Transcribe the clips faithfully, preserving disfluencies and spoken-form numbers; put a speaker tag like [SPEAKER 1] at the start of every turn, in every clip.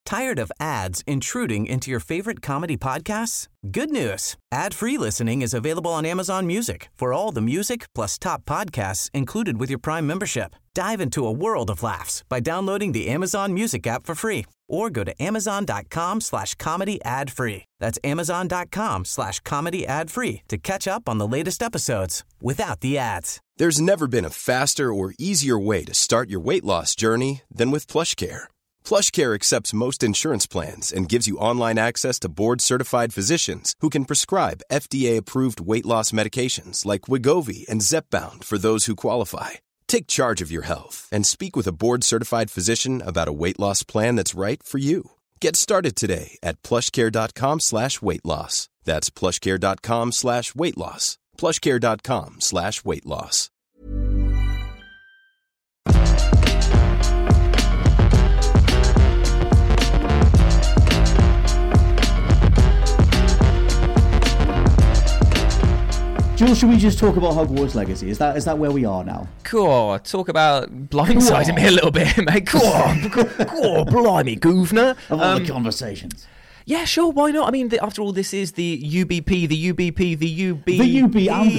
[SPEAKER 1] Tired of ads intruding into your favorite comedy podcasts? Good news. Ad-free listening is available on Amazon Music for all the music plus top podcasts included with your Prime membership. Dive into a world of laughs by downloading the Amazon Music app for free or go to amazon.com slash comedy ad free. That's amazon.com slash comedy ad free to catch up on the latest episodes without the ads.
[SPEAKER 2] There's never been a faster or easier way to start your weight loss journey than with PlushCare. PlushCare accepts most insurance plans and gives you online access to board-certified physicians who can prescribe F D A-approved weight loss medications like Wegovy and Zepbound for those who qualify. Take charge of your health and speak with a board-certified physician about a weight loss plan that's right for you. Get started today at plushcare.com slash weight loss. That's plushcare.com slash weight loss. plushcare.com slash weight loss.
[SPEAKER 3] Jules, should we just talk about Hogwarts Legacy? Is that is that where we are now?
[SPEAKER 4] Cool. Talk about blindsiding me a little bit, mate. Cool. Cool. Blimey, Goovner.
[SPEAKER 3] Of all
[SPEAKER 4] Um,
[SPEAKER 3] the conversations.
[SPEAKER 4] Yeah, sure. Why not? I mean, the, after all, this is the U B P, the U B P, the U B P.
[SPEAKER 3] The U B and the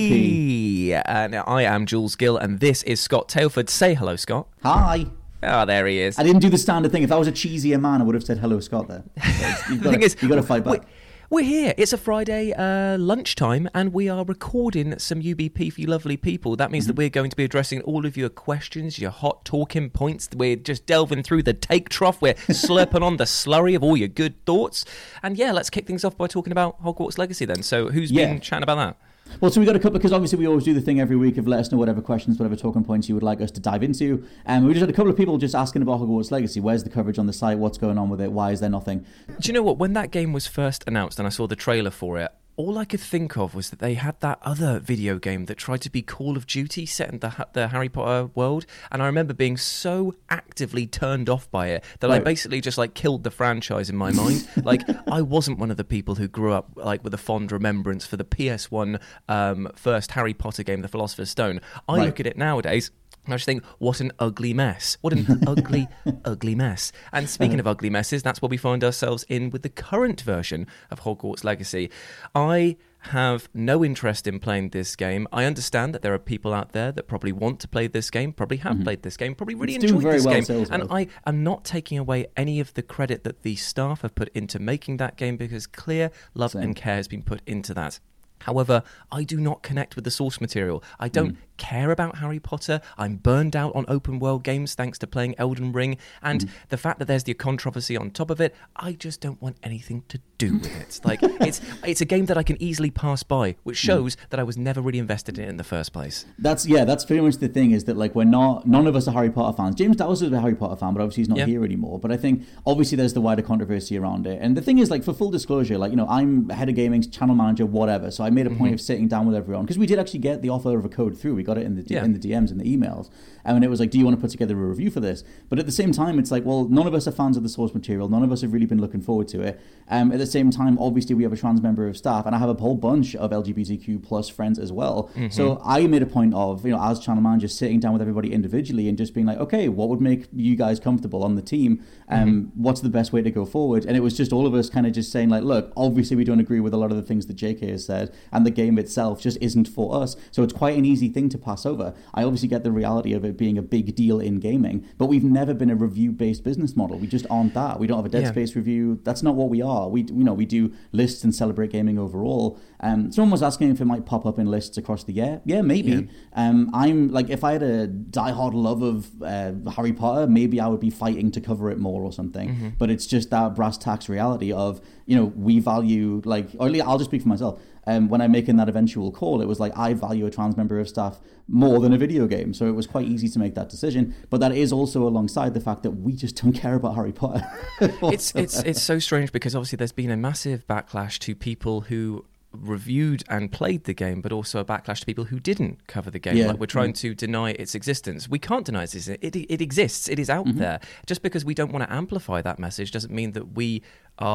[SPEAKER 3] P.
[SPEAKER 4] Uh, now, I am Jules Gill, and this is Scott Tailford. Say hello, Scott.
[SPEAKER 3] Hi.
[SPEAKER 4] Oh, there he is.
[SPEAKER 3] I didn't do the standard thing. If I was a cheesier man, I would have said hello, Scott, there. You've got,
[SPEAKER 4] thing
[SPEAKER 3] to,
[SPEAKER 4] is,
[SPEAKER 3] you've got to fight back.
[SPEAKER 4] we- We're here. It's a Friday uh, lunchtime, and we are recording some U B P for you lovely people. That means mm-hmm. that we're going to be addressing all of your questions, your hot talking points. We're just delving through the take trough. We're slurping on the slurry of all your good thoughts. And yeah, let's kick things off by talking about Hogwarts Legacy then. So who's
[SPEAKER 3] yeah.
[SPEAKER 4] been chatting about that?
[SPEAKER 3] Well, so we got a couple, because obviously we always do the thing every week of let us know whatever questions, whatever talking points you would like us to dive into. And um, we just had a couple of people just asking about Hogwarts Legacy. Where's the coverage on the site? What's going on with it? Why is there nothing?
[SPEAKER 4] Do you know what? When that game was first announced and I saw the trailer for it, all I could think of was that they had that other video game that tried to be Call of Duty set in the, the Harry Potter world. And I remember being so actively turned off by it that right. I basically just like killed the franchise in my mind. Like I wasn't one of the people who grew up like with a fond remembrance for the P S one um, first Harry Potter game, The Philosopher's Stone. I right. look at it nowadays, I just think, what an ugly mess. What an ugly, ugly mess. And speaking of ugly messes, that's what we find ourselves in with the current version of Hogwarts Legacy. I have no interest in playing this game. I understand that there are people out there that probably want to play this game, probably have mm-hmm. played this game, probably really
[SPEAKER 3] it's
[SPEAKER 4] enjoyed
[SPEAKER 3] very
[SPEAKER 4] this
[SPEAKER 3] well
[SPEAKER 4] game.
[SPEAKER 3] sales
[SPEAKER 4] and I am not taking away any of the credit that the staff have put into making that game, because clear love Same. and care has been put into that. However, I do not connect with the source material. I don't mm. care about Harry Potter. I'm burned out on open world games thanks to playing Elden Ring. And mm. the fact that there's the controversy on top of it, I just don't want anything to do with it. Like it's it's a game that I can easily pass by, which shows mm. that I was never really invested in it in the first place.
[SPEAKER 3] That's yeah, that's pretty much the thing, is that like we're not, none of us are Harry Potter fans. James Dowers is a Harry Potter fan, but obviously he's not yeah. here anymore. But I think obviously there's the wider controversy around it. And the thing is, like, for full disclosure, like, you know, I'm head of gaming, channel manager, whatever. So I made a point mm-hmm. of sitting down with everyone, because we did actually get the offer of a code through. We got it in the D- yeah. in the D Ms and the emails, and it was like, do you want to put together a review for this? But at the same time, it's like, well, none of us are fans of the source material. None of us have really been looking forward to it. Um, at the same time, obviously we have a trans member of staff, and I have a whole bunch of L G B T Q plus friends as well. Mm-hmm. So I made a point of, you know, as channel manager, sitting down with everybody individually and just being like, okay, what would make you guys comfortable on the team? Um, mm-hmm. What's the best way to go forward? And it was just all of us kind of just saying like, look, obviously we don't agree with a lot of the things that J K has said, and the game itself just isn't for us. So it's quite an easy thing to pass over. I obviously get the reality of it being a big deal in gaming, but we've never been a review-based business model. We just aren't that. We don't have a Dead yeah. Space review. That's not what we are. We, you know, we do lists and celebrate gaming overall. Um, someone was asking if it might pop up in lists across the year. Yeah, maybe. Yeah. Um, I'm like, if I had a diehard love of uh, Harry Potter, maybe I would be fighting to cover it more or something. Mm-hmm. But it's just that brass tacks reality of, you know, we value, like, or at least I'll just speak for myself. Um, when I'm making that eventual call, it was like, I value a trans member of staff more than a video game. So it was quite easy to make that decision. But that is also alongside the fact that we just don't care about Harry Potter.
[SPEAKER 4] it's it's it's so strange, because obviously there's been a massive backlash to people who reviewed and played the game, but also a backlash to people who didn't cover the game. Yeah. Like, we're trying to deny its existence. We can't deny its existence. It, it exists. It is out mm-hmm. there. Just because we don't want to amplify that message doesn't mean that we are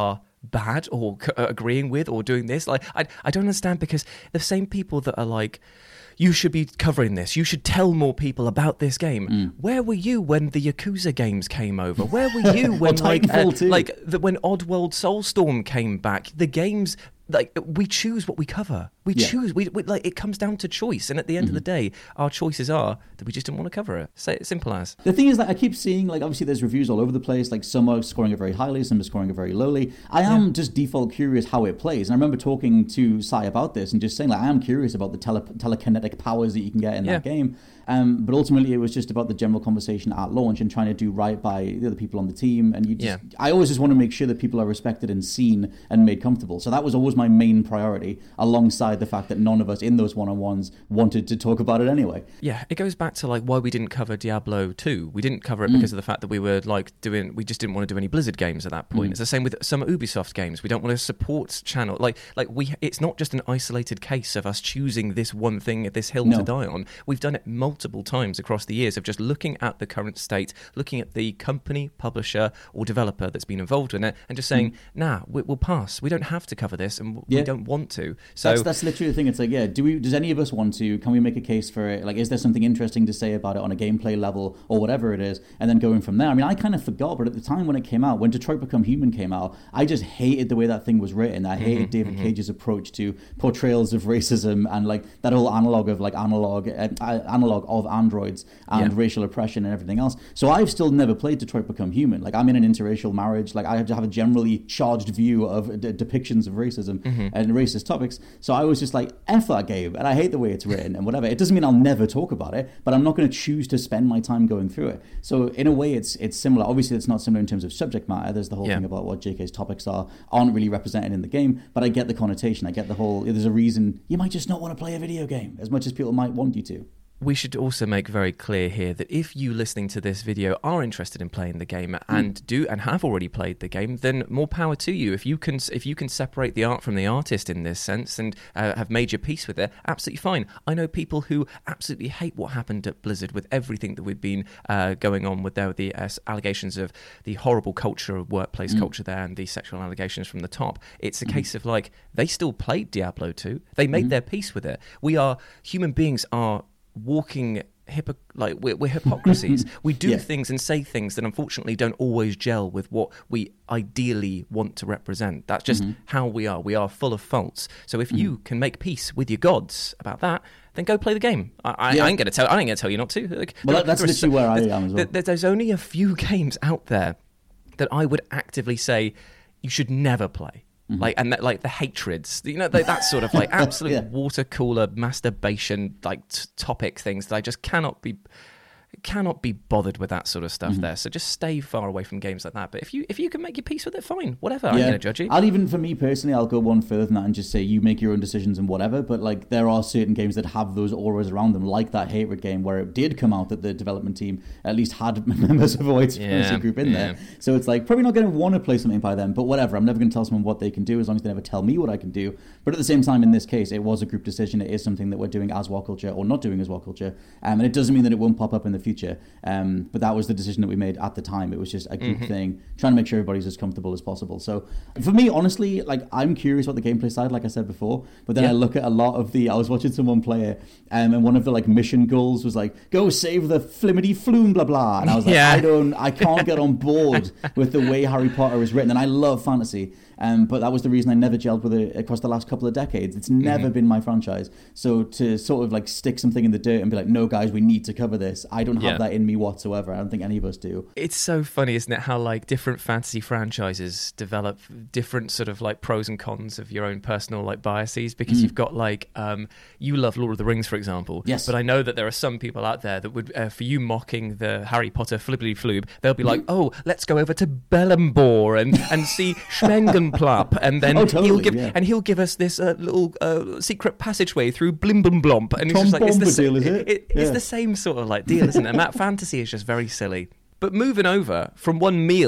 [SPEAKER 4] bad or c- agreeing with or doing this. Like, I, I don't understand, because the same people that are like, you should be covering this, you should tell more people about this game. Mm. Where were you when the Yakuza games came over? Where were you when like uh, like the, when Oddworld Soulstorm came back? The games, like, we choose what we cover. We yeah. choose. We, we like it comes down to choice, and at the end mm-hmm. of the day, our choices are that we just didn't want to cover it. Say it simple as.
[SPEAKER 3] The thing is that I keep seeing, like, obviously there's reviews all over the place. Like, some are scoring it very highly, some are scoring it very lowly. I am yeah. just default curious how it plays, and I remember talking to Sai about this and just saying, like, I am curious about the tele- telekinetic powers that you can get in yeah. that game. Um, but ultimately, it was just about the general conversation at launch and trying to do right by the other people on the team. And you just, yeah. I always just want to make sure that people are respected and seen and made comfortable. So that was always my main priority, alongside the fact that none of us in those one-on-ones wanted to talk about it anyway.
[SPEAKER 4] Yeah, it goes back to like why we didn't cover Diablo two. We didn't cover it because mm. of the fact that we were like doing, we just didn't want to do any Blizzard games at that point. Mm. It's the same with some Ubisoft games. We don't want to support channel. Like, like we, it's not just an isolated case of us choosing this one thing, this hill no. to die on. We've done it multiple times across the years of just looking at the current state, looking at the company, publisher, or developer that's been involved in it, and just saying, mm. nah, we, we'll pass. We don't have to cover this, and yeah. we don't want to. So
[SPEAKER 3] that's, that's literally the thing. It's like, yeah, do we? Does any of us want to? Can we make a case for it? Like, is there something interesting to say about it on a gameplay level or whatever it is? And then going from there. I mean, I kind of forgot, but at the time when it came out, when Detroit Become Human came out, I just hated the way that thing was written. I hated mm-hmm, David mm-hmm. Cage's approach to portrayals of racism and like that whole analog of like analog uh, analog of androids and yeah. racial oppression and everything else. So I've still never played Detroit Become Human. Like, I'm in an interracial marriage. Like, I have to have a generally charged view of d- depictions of racism mm-hmm. and racist topics. So I was just like, F that game, and I hate the way it's written and whatever. It doesn't mean I'll never talk about it, but I'm not going to choose to spend my time going through it. So in a way, it's it's similar. Obviously, it's not similar in terms of subject matter. There's the whole yeah. thing about what J K's topics are aren't really represented in the game, but I get the connotation. I get the whole, there's a reason you might just not want to play a video game as much as people might want you to.
[SPEAKER 4] We should also make very clear here that if you listening to this video are interested in playing the game and mm. do and have already played the game, then more power to you. If you can, if you can separate the art from the artist in this sense and uh, have made your peace with it, absolutely fine. I know people who absolutely hate what happened at Blizzard with everything that we've been uh, going on with there, the uh, allegations of the horrible culture of workplace mm. culture there and the sexual allegations from the top. It's a mm. case of like they still played Diablo two. They made mm. their peace with it. We are human beings are. walking hypo- like we're, we're hypocrisies. We do yeah. things and say things that unfortunately don't always gel with what we ideally want to represent. That's just mm-hmm. how we are. We are full of faults. So if mm-hmm. you can make peace with your gods about that, then go play the game. I, I, yeah. I ain't gonna tell. I ain't gonna tell you not to. Like,
[SPEAKER 3] well, that's literally so, where I am as well.
[SPEAKER 4] There, there's only a few games out there that I would actively say you should never play. Mm-hmm. Like and that, like the hatreds, you know, that sort of like absolute yeah. water cooler masturbation like t- topic things that I just cannot be cannot be bothered with that sort of stuff mm-hmm. there. So just stay far away from games like that. But if you if you can make your peace with it, fine, whatever. Yeah. I'm going to judge you.
[SPEAKER 3] I'll even, for me personally, I'll go one further than that and just say you make your own decisions and whatever. But like there are certain games that have those auras around them, like that Hatred game where it did come out that the development team at least had members of a white supremacy yeah. group in yeah. there. So it's like probably not going to want to play something by them, but whatever. I'm never going to tell someone what they can do as long as they never tell me what I can do. But at the same time, in this case, it was a group decision. It is something that we're doing as WoW Culture or not doing as WoW Culture, um, and it doesn't mean that it won't pop up in the future. Um, but that was the decision that we made at the time. It was just a group mm-hmm. thing, trying to make sure everybody's as comfortable as possible. So for me, honestly, like I'm curious about the gameplay side, like I said before. But then yeah. I look at a lot of the. I was watching someone play it, um, and one of the like mission goals was like, "Go save the flimity flume, blah blah." And I was like, yeah. I don't, I can't get on board with the way Harry Potter is written, and I love fantasy. Um, but that was the reason I never gelled with it across the last couple of decades. It's never mm-hmm. been my franchise. So to sort of like stick something in the dirt and be like, no, guys, we need to cover this. I don't have yeah. that in me whatsoever. I don't think any of us do.
[SPEAKER 4] It's so funny, isn't it, how like different fantasy franchises develop different sort of like pros and cons of your own personal like biases. Because mm. you've got like, um, you love Lord of the Rings, for example.
[SPEAKER 3] Yes.
[SPEAKER 4] But I know that there are some people out there that would, uh, for you mocking the Harry Potter flibbity floob, they'll be like, oh, let's go over to Belembor and, and see Schmengenplap and then
[SPEAKER 3] oh, totally,
[SPEAKER 4] he'll give
[SPEAKER 3] yeah.
[SPEAKER 4] and he'll give us this uh, little uh, secret passageway through Blimbomblomp, and it's just like it's the,
[SPEAKER 3] deal, is it?
[SPEAKER 4] It, yeah. it's the same sort of like deal, isn't it? And that fantasy is just very silly. But moving over from one meal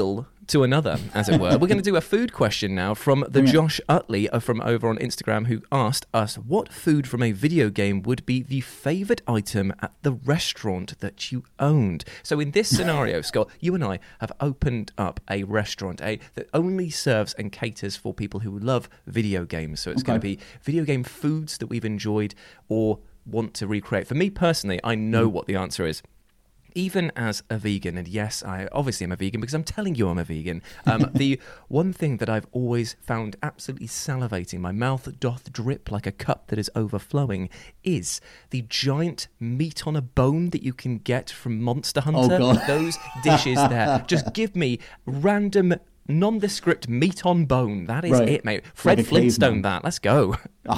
[SPEAKER 4] to another, as it were. We're going to do a food question now from the
[SPEAKER 3] Yeah.
[SPEAKER 4] Josh Utley uh, from over on Instagram, who asked us what food from a video game would be the favoured item at the restaurant that you owned. So in this scenario, Scott, you and I have opened up a restaurant a that only serves and caters for people who love video games. So it's
[SPEAKER 3] Okay.
[SPEAKER 4] going to be video game foods that we've enjoyed or want to recreate. For me personally, I know mm. what the answer is. Even as a vegan, and yes, I obviously am a vegan because I'm telling you I'm a vegan, um, the one thing that I've always found absolutely salivating, my mouth doth drip like a cup that is overflowing, is the giant meat on a bone that you can get from Monster Hunter.
[SPEAKER 3] Oh, God.
[SPEAKER 4] Those dishes there. Just give me random nondescript meat on bone. That is
[SPEAKER 3] Right.
[SPEAKER 4] it, mate. Fred
[SPEAKER 3] Like a
[SPEAKER 4] Flintstone
[SPEAKER 3] caveman.
[SPEAKER 4] that. Let's go.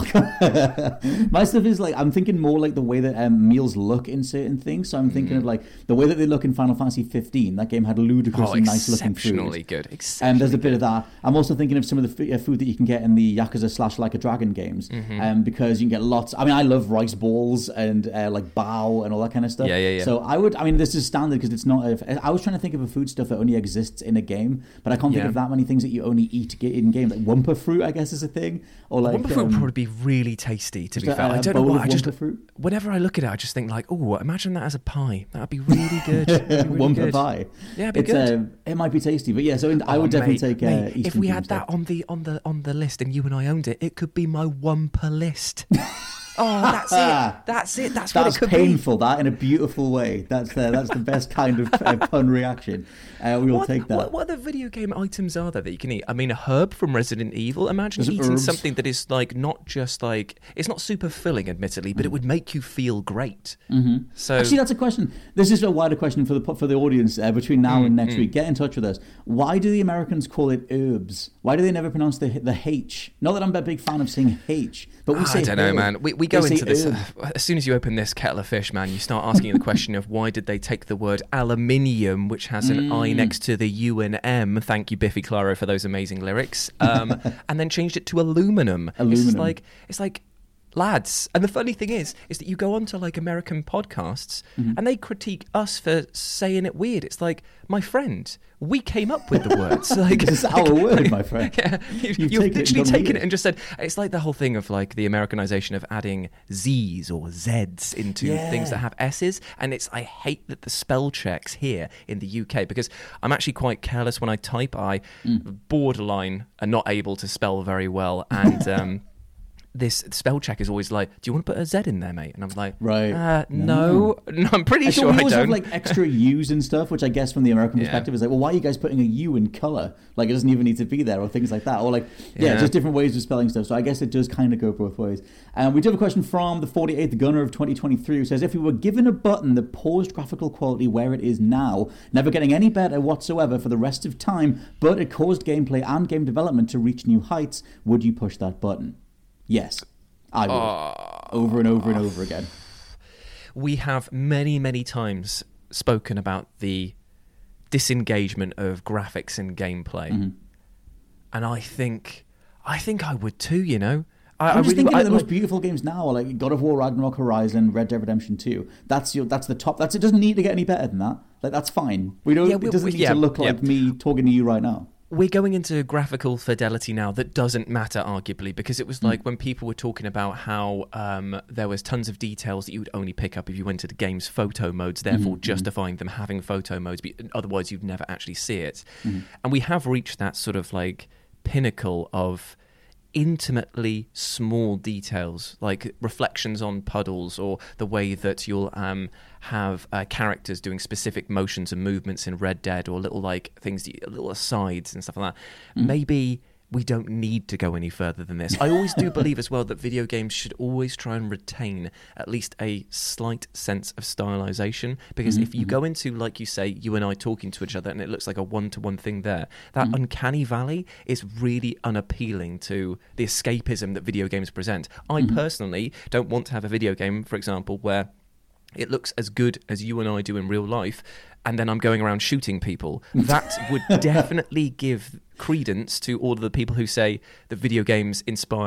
[SPEAKER 3] My stuff is like, I'm thinking more like the way that um, meals look in certain things. So I'm thinking mm. of like the way that they look in Final Fantasy fifteen. That game had ludicrous
[SPEAKER 4] oh,
[SPEAKER 3] and nice looking food.
[SPEAKER 4] Exceptionally good. Exceptionally
[SPEAKER 3] And um, there's a bit
[SPEAKER 4] good.
[SPEAKER 3] of that. I'm also thinking of some of the f- uh, food that you can get in the Yakuza slash Like a Dragon games. Mm-hmm. Um, because you can get lots. I mean, I love rice balls and uh, like bao and all that kind of stuff.
[SPEAKER 4] Yeah, yeah, yeah.
[SPEAKER 3] So I would, I mean, this is standard because it's not, a, I was trying to think of a food stuff that only exists in a game, but I can't think
[SPEAKER 4] Yeah.
[SPEAKER 3] of that many things that you only eat in game. Like Wumpa fruit, I guess, is a thing. Or like
[SPEAKER 4] Wumpa fruit
[SPEAKER 3] um,
[SPEAKER 4] would probably be really tasty, to be
[SPEAKER 3] a-
[SPEAKER 4] fair.
[SPEAKER 3] a
[SPEAKER 4] I don't know
[SPEAKER 3] bowl
[SPEAKER 4] why.
[SPEAKER 3] of
[SPEAKER 4] I just,
[SPEAKER 3] Wumpa fruit?
[SPEAKER 4] whenever I look at it, I just think like, oh, imagine that as a pie. That'd be really good. That'd be really
[SPEAKER 3] Wumpa
[SPEAKER 4] good.
[SPEAKER 3] pie.
[SPEAKER 4] Yeah, it'd be
[SPEAKER 3] it's,
[SPEAKER 4] good.
[SPEAKER 3] Um, it might be tasty, but yeah. So in, I
[SPEAKER 4] Oh,
[SPEAKER 3] would definitely
[SPEAKER 4] mate,
[SPEAKER 3] take uh,
[SPEAKER 4] mate,
[SPEAKER 3] Eastern
[SPEAKER 4] if we
[SPEAKER 3] food
[SPEAKER 4] had that
[SPEAKER 3] instead.
[SPEAKER 4] on the on the on the list and you and I owned it, it could be my Wumpa list. Oh, that's it. That's it. That's,
[SPEAKER 3] That's
[SPEAKER 4] what it could
[SPEAKER 3] painful. That in a beautiful way. That's uh, that's the best kind of uh, pun reaction. Uh, we will
[SPEAKER 4] what,
[SPEAKER 3] take that.
[SPEAKER 4] What, what other video game items are there that you can eat? I mean, a herb from Resident Evil. Imagine
[SPEAKER 3] There's
[SPEAKER 4] eating
[SPEAKER 3] herbs.
[SPEAKER 4] something that is like not just like it's not super filling, admittedly, but
[SPEAKER 3] Mm.
[SPEAKER 4] it would make you feel great.
[SPEAKER 3] Mm-hmm.
[SPEAKER 4] So
[SPEAKER 3] Actually, that's a question. This is a wider question for the for the audience uh, between now
[SPEAKER 4] Mm,
[SPEAKER 3] and next
[SPEAKER 4] mm.
[SPEAKER 3] week. Get in touch with us. Why do the Americans call it herbs? Why do they never pronounce the the H? Not that I'm a big fan of saying H, but we
[SPEAKER 4] Ah,
[SPEAKER 3] say
[SPEAKER 4] I don't know,
[SPEAKER 3] herb.
[SPEAKER 4] man. We we go
[SPEAKER 3] They say
[SPEAKER 4] into this
[SPEAKER 3] herb.
[SPEAKER 4] uh, as soon as you open this kettle of fish, man. You start asking the question of why did they take the word aluminium, which has an
[SPEAKER 3] Mm.
[SPEAKER 4] I next to the U and M. Thank you, Biffy Clyro, for those amazing lyrics. Um, and then changed it to aluminum. It's
[SPEAKER 3] Aluminum.
[SPEAKER 4] like it's like. Lads, and the funny thing is, is that you go on to like American podcasts
[SPEAKER 3] Mm-hmm.
[SPEAKER 4] and they critique us for saying it weird. It's like, my friend, we came up with the words. Like,
[SPEAKER 3] This is our word, my friend.
[SPEAKER 4] Yeah, you,
[SPEAKER 3] You've
[SPEAKER 4] you've,
[SPEAKER 3] taken it and
[SPEAKER 4] literally
[SPEAKER 3] gone
[SPEAKER 4] taken
[SPEAKER 3] weird.
[SPEAKER 4] it and just said it's like the whole thing of like the Americanization of adding Z's or Z's into
[SPEAKER 3] Yeah.
[SPEAKER 4] things that have S's, and it's I hate that the spell checks here in the U K because I'm actually quite careless when I type. I
[SPEAKER 3] Mm.
[SPEAKER 4] borderline are not able to spell very well, and um, this spell check is always like, "Do you want to put a Z in there, mate?" And I'm like,
[SPEAKER 3] Right.
[SPEAKER 4] uh, no, no, I'm pretty
[SPEAKER 3] I
[SPEAKER 4] sure
[SPEAKER 3] thought we
[SPEAKER 4] I
[SPEAKER 3] always
[SPEAKER 4] don't."
[SPEAKER 3] have like extra U's and stuff, which I guess from the American
[SPEAKER 4] Yeah.
[SPEAKER 3] perspective is like, well, why are you guys putting a U in color? Like it doesn't even need to be there, or things like that, or like yeah,
[SPEAKER 4] Yeah.
[SPEAKER 3] just different ways of spelling stuff. So I guess it does kind of go both ways. And we do have a question from the forty-eighth Gunner of twenty twenty-three, who says, if we were given a button that paused graphical quality where it is now, never getting any better whatsoever for the rest of time, but it caused gameplay and game development to reach new heights, would you push that button? Yes. I would.
[SPEAKER 4] Oh.
[SPEAKER 3] Over and over and over again.
[SPEAKER 4] We have many, many times spoken about the disengagement of graphics and gameplay,
[SPEAKER 3] Mm-hmm.
[SPEAKER 4] and I think, I think I would too. You know, I,
[SPEAKER 3] I'm
[SPEAKER 4] I
[SPEAKER 3] just
[SPEAKER 4] really,
[SPEAKER 3] thinking
[SPEAKER 4] I,
[SPEAKER 3] of the most
[SPEAKER 4] like-
[SPEAKER 3] beautiful games now, like God of War, Ragnarok, Horizon, Red Dead Redemption two. That's your, that's the top. That's it. Doesn't need to get any better than that. Like that's fine. We don't.
[SPEAKER 4] Yeah, we-
[SPEAKER 3] it doesn't
[SPEAKER 4] we-
[SPEAKER 3] need
[SPEAKER 4] yeah,
[SPEAKER 3] to look
[SPEAKER 4] yeah.
[SPEAKER 3] like me talking to you right now.
[SPEAKER 4] We're going into graphical fidelity now that doesn't matter, arguably, because it was like when people were talking about how um, there was tons of details that you would only pick up if you went to the game's photo modes, therefore
[SPEAKER 3] Mm-hmm.
[SPEAKER 4] justifying them having photo modes, but otherwise you'd never actually see it. Mm-hmm. And we have reached that sort of like pinnacle of intimately small details, like reflections on puddles, or the way that you'll um, have uh, characters doing specific motions and movements in Red Dead, or little like things, that you- little asides and stuff like that. Mm. Maybe we don't need to go any further than this. I always do believe as well that video games should always try and retain at least a slight sense of stylization, because
[SPEAKER 3] Mm-hmm,
[SPEAKER 4] if you
[SPEAKER 3] mm-hmm.
[SPEAKER 4] go into, like you say, you and I talking to each other and it looks like a one-to-one thing there, that
[SPEAKER 3] Mm-hmm.
[SPEAKER 4] uncanny valley is really unappealing to the escapism that video games present. I
[SPEAKER 3] Mm-hmm.
[SPEAKER 4] personally don't want to have a video game, for example, where it looks as good as you and I do in real life, and then I'm going around shooting people. That would definitely give credence to all of the people who say that video games inspire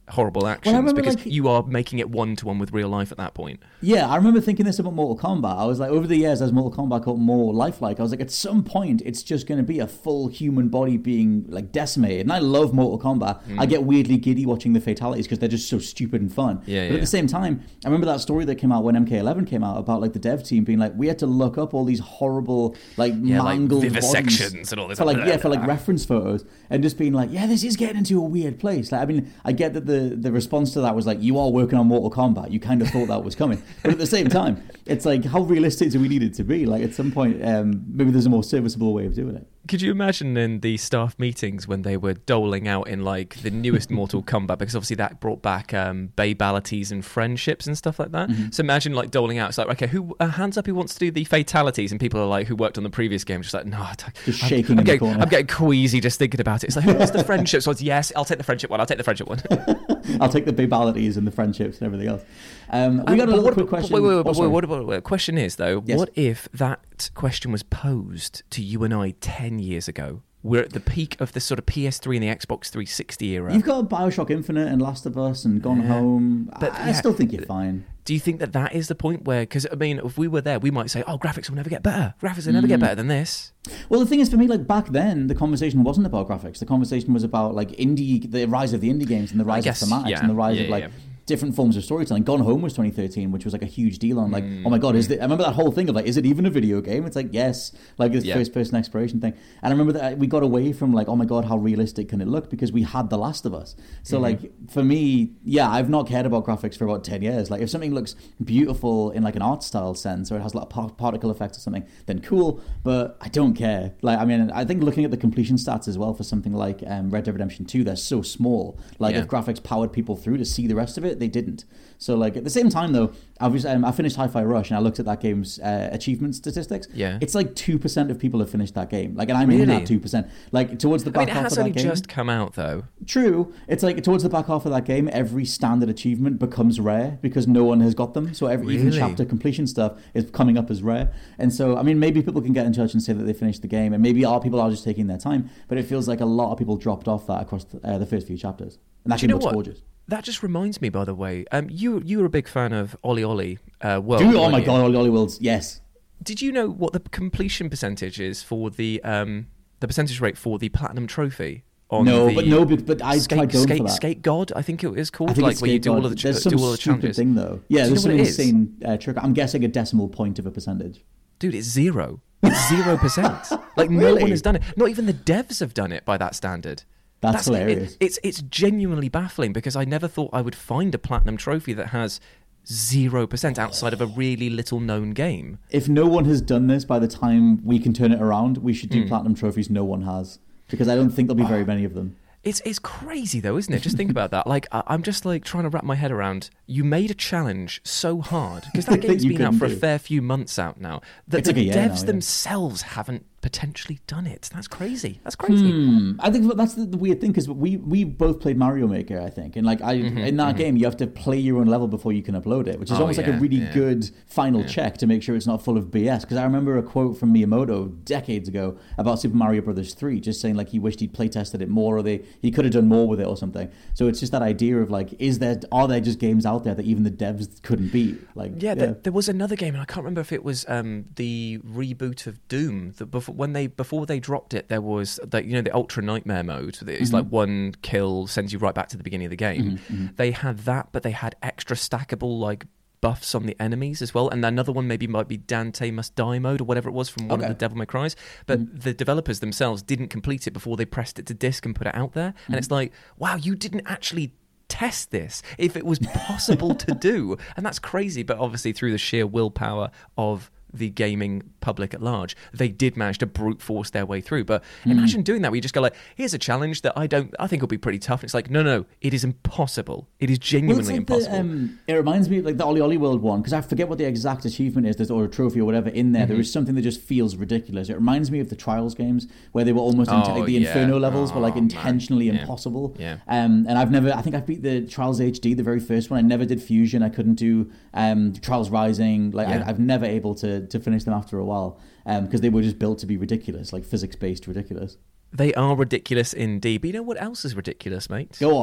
[SPEAKER 4] horrible actions
[SPEAKER 3] remember,
[SPEAKER 4] because
[SPEAKER 3] like,
[SPEAKER 4] you are making it one-to-one with real life at that point.
[SPEAKER 3] Yeah, I remember thinking this about Mortal Kombat. I was like, over the years, as Mortal Kombat got more lifelike, I was like, at some point, it's just going to be a full human body being like decimated. And I love Mortal Kombat. Mm. I get weirdly giddy watching the fatalities because they're just so stupid and fun.
[SPEAKER 4] Yeah,
[SPEAKER 3] but
[SPEAKER 4] yeah.
[SPEAKER 3] at the same time, I remember that story that came out when M K eleven came out about like the dev team being like, we had to look up all these horrible like
[SPEAKER 4] yeah,
[SPEAKER 3] mangled
[SPEAKER 4] like vivisections
[SPEAKER 3] bodies
[SPEAKER 4] and all this.
[SPEAKER 3] for like yeah for like reference photos and just being like, yeah, this is getting into a weird place. Like, I mean, I get that the the response to that was like, you are working on Mortal Kombat. You kind of thought that was coming, but at the same time, it's like, how realistic do we need it to be? Like, at some point, um, maybe there's a more serviceable way of doing it.
[SPEAKER 4] Could you imagine in the staff meetings when they were doling out in like the newest Mortal Kombat, because obviously that brought back um, babalities and friendships and stuff like that. Mm-hmm. So imagine like doling out. It's like, okay, who uh, hands up who wants to do the fatalities, and people are like, who worked on the previous game, just like, no, I
[SPEAKER 3] just
[SPEAKER 4] I'm,
[SPEAKER 3] shaking
[SPEAKER 4] I'm,
[SPEAKER 3] in
[SPEAKER 4] getting,
[SPEAKER 3] the corner.
[SPEAKER 4] I'm getting queasy just thinking about it. It's like, who wants the friendship? So it's yes, I'll take the friendship one. I'll take the friendship one.
[SPEAKER 3] I'll take the babalities and the friendships and everything else. Um, we got um, a little quick question.
[SPEAKER 4] Wait, wait, wait,
[SPEAKER 3] oh,
[SPEAKER 4] wait, what about, what, question is though,
[SPEAKER 3] yes.
[SPEAKER 4] What if that question was posed to you and I ten years ago? We're at the peak of the sort of P S three and the Xbox three sixty era.
[SPEAKER 3] You've got Bioshock Infinite and Last of Us and Gone yeah. Home. But, I, yeah. I still think you're fine.
[SPEAKER 4] Do you think that that is the point where, because I mean, if we were there, we might say, oh, graphics will never get better. Graphics will never mm. get better than this.
[SPEAKER 3] Well, the thing is, for me, like back then, the conversation wasn't about graphics. The conversation was about like indie, the rise of the indie games and the rise
[SPEAKER 4] guess,
[SPEAKER 3] of thematics
[SPEAKER 4] yeah.
[SPEAKER 3] and the rise
[SPEAKER 4] yeah,
[SPEAKER 3] of like...
[SPEAKER 4] Yeah.
[SPEAKER 3] different forms of storytelling. Gone Home was twenty thirteen, which was like a huge deal on like, mm. oh my god, is it? I remember that whole thing of like, is it even a video game? It's like, yes, like this yeah. first person exploration thing. And I remember that we got away from like, oh my god, how realistic can it look? Because we had The Last of Us. So mm-hmm. like for me, yeah, I've not cared about graphics for about ten years. Like if something looks beautiful in like an art style sense, or it has like particle effects or something, then cool. But I don't care. Like I mean, I think looking at the completion stats as well for something like um, Red Dead Redemption two, they're so small. Like yeah. if graphics powered people through to see the rest of it, they didn't. So, like, at the same time, though, obviously, um, I finished Hi-Fi Rush, and I looked at that game's uh, achievement statistics.
[SPEAKER 4] Yeah.
[SPEAKER 3] It's like two percent of people have finished that game. Like, and I'm
[SPEAKER 4] really?
[SPEAKER 3] in that two percent. Like, towards the back
[SPEAKER 4] I mean,
[SPEAKER 3] half of that game...
[SPEAKER 4] it has only just come out, though.
[SPEAKER 3] True. It's like, towards the back half of that game, every standard achievement becomes rare because no one has got them. So, every,
[SPEAKER 4] really?
[SPEAKER 3] even chapter completion stuff is coming up as rare. And so, I mean, maybe people can get in touch and say that they finished the game, and maybe our people are just taking their time, but it feels like a lot of people dropped off that across the, uh, the first few chapters. And that game looks gorgeous.
[SPEAKER 4] That just reminds me, by the way, um, you you were a big fan of Ollie Ollie uh, World.
[SPEAKER 3] Dude, oh my you? god, Ollie Ollie Worlds, yes.
[SPEAKER 4] Did you know what the completion percentage is for the um, the percentage rate for the Platinum Trophy? On
[SPEAKER 3] no,
[SPEAKER 4] the
[SPEAKER 3] but no, but, but I
[SPEAKER 4] skate,
[SPEAKER 3] tried going
[SPEAKER 4] skate,
[SPEAKER 3] for that.
[SPEAKER 4] Skate God, I think it is called.
[SPEAKER 3] I think
[SPEAKER 4] like
[SPEAKER 3] it's
[SPEAKER 4] where you
[SPEAKER 3] Skate
[SPEAKER 4] do
[SPEAKER 3] God.
[SPEAKER 4] all of the
[SPEAKER 3] there's some
[SPEAKER 4] do all the
[SPEAKER 3] stupid
[SPEAKER 4] challenges.
[SPEAKER 3] thing though. Yeah,
[SPEAKER 4] do
[SPEAKER 3] there's
[SPEAKER 4] you know
[SPEAKER 3] some
[SPEAKER 4] what
[SPEAKER 3] insane uh, trick. I'm guessing a decimal point of a percentage.
[SPEAKER 4] Dude, it's zero. It's zero percent. Like
[SPEAKER 3] really?
[SPEAKER 4] No one has done it. Not even the devs have done it by that standard.
[SPEAKER 3] That's,
[SPEAKER 4] That's
[SPEAKER 3] hilarious.
[SPEAKER 4] It, it's it's genuinely baffling because I never thought I would find a platinum trophy that has zero percent outside of a really little known game.
[SPEAKER 3] If no one has done this by the time we can turn it around, we should do
[SPEAKER 4] mm.
[SPEAKER 3] platinum trophies no one has, because I don't think there'll be very many of them.
[SPEAKER 4] It's it's crazy though, isn't it? Just think about that. Like I'm just like trying to wrap my head around. You made a challenge so hard because that game's been out for
[SPEAKER 3] do.
[SPEAKER 4] a fair few months out now that
[SPEAKER 3] it's
[SPEAKER 4] the
[SPEAKER 3] like
[SPEAKER 4] devs
[SPEAKER 3] now, yeah.
[SPEAKER 4] themselves haven't potentially done it. That's crazy. That's crazy.
[SPEAKER 3] Hmm. I think that's the, the weird thing because we we both played Mario Maker, I think, and like I mm-hmm, in that mm-hmm. game you have to play your own level before you can upload it, which is
[SPEAKER 4] oh,
[SPEAKER 3] almost
[SPEAKER 4] yeah,
[SPEAKER 3] like a really
[SPEAKER 4] yeah.
[SPEAKER 3] good final
[SPEAKER 4] yeah.
[SPEAKER 3] check to make sure it's not full of B S. Because I remember a quote from Miyamoto decades ago about Super Mario Brothers three, just saying like he wished he'd play tested it more, or they he could have done more with it or something. So it's just that idea of like, is there are there just games out there that even the devs couldn't beat? Like
[SPEAKER 4] yeah,
[SPEAKER 3] yeah.
[SPEAKER 4] There, there was another game, and I can't remember if it was um, the reboot of Doom. That before when they before they dropped it, there was that you know the Ultra Nightmare mode. It's mm-hmm. like one kill sends you right back to the beginning of the game.
[SPEAKER 3] Mm-hmm, mm-hmm.
[SPEAKER 4] They had that, but they had extra stackable like buffs on the enemies as well, and another one maybe might be Dante Must Die mode or whatever it was from one
[SPEAKER 3] okay.
[SPEAKER 4] of the Devil May Cries. But
[SPEAKER 3] mm-hmm.
[SPEAKER 4] the developers themselves didn't complete it before they pressed it to disc and put it out there. Mm-hmm. And it's like, wow, you didn't actually test this if it was possible to do, and that's crazy. But obviously through the sheer willpower of the gaming public at large, they did manage to brute force their way through. But mm. imagine doing that where you just go like, here's a challenge that I don't I think will be pretty tough, and it's like, no no it is impossible. It is genuinely
[SPEAKER 3] well, like
[SPEAKER 4] impossible.
[SPEAKER 3] The, um, it reminds me of like the Ollie Ollie World one, because I forget what the exact achievement is, or a trophy or whatever in there. Mm-hmm. There is something that just feels ridiculous. It reminds me of the Trials games where they were almost
[SPEAKER 4] oh,
[SPEAKER 3] into, like, the
[SPEAKER 4] yeah.
[SPEAKER 3] Inferno levels
[SPEAKER 4] oh,
[SPEAKER 3] were like intentionally
[SPEAKER 4] man.
[SPEAKER 3] impossible.
[SPEAKER 4] Yeah.
[SPEAKER 3] Um, and I've never I think I beat the Trials H D, the very first one. I never did Fusion. I couldn't do um, Trials Rising. Like yeah. I, I've never able to to finish them after a while, because um, they were just built to be ridiculous, like physics-based ridiculous.
[SPEAKER 4] They are ridiculous indeed. But you know what else is ridiculous, mate?
[SPEAKER 3] Go on.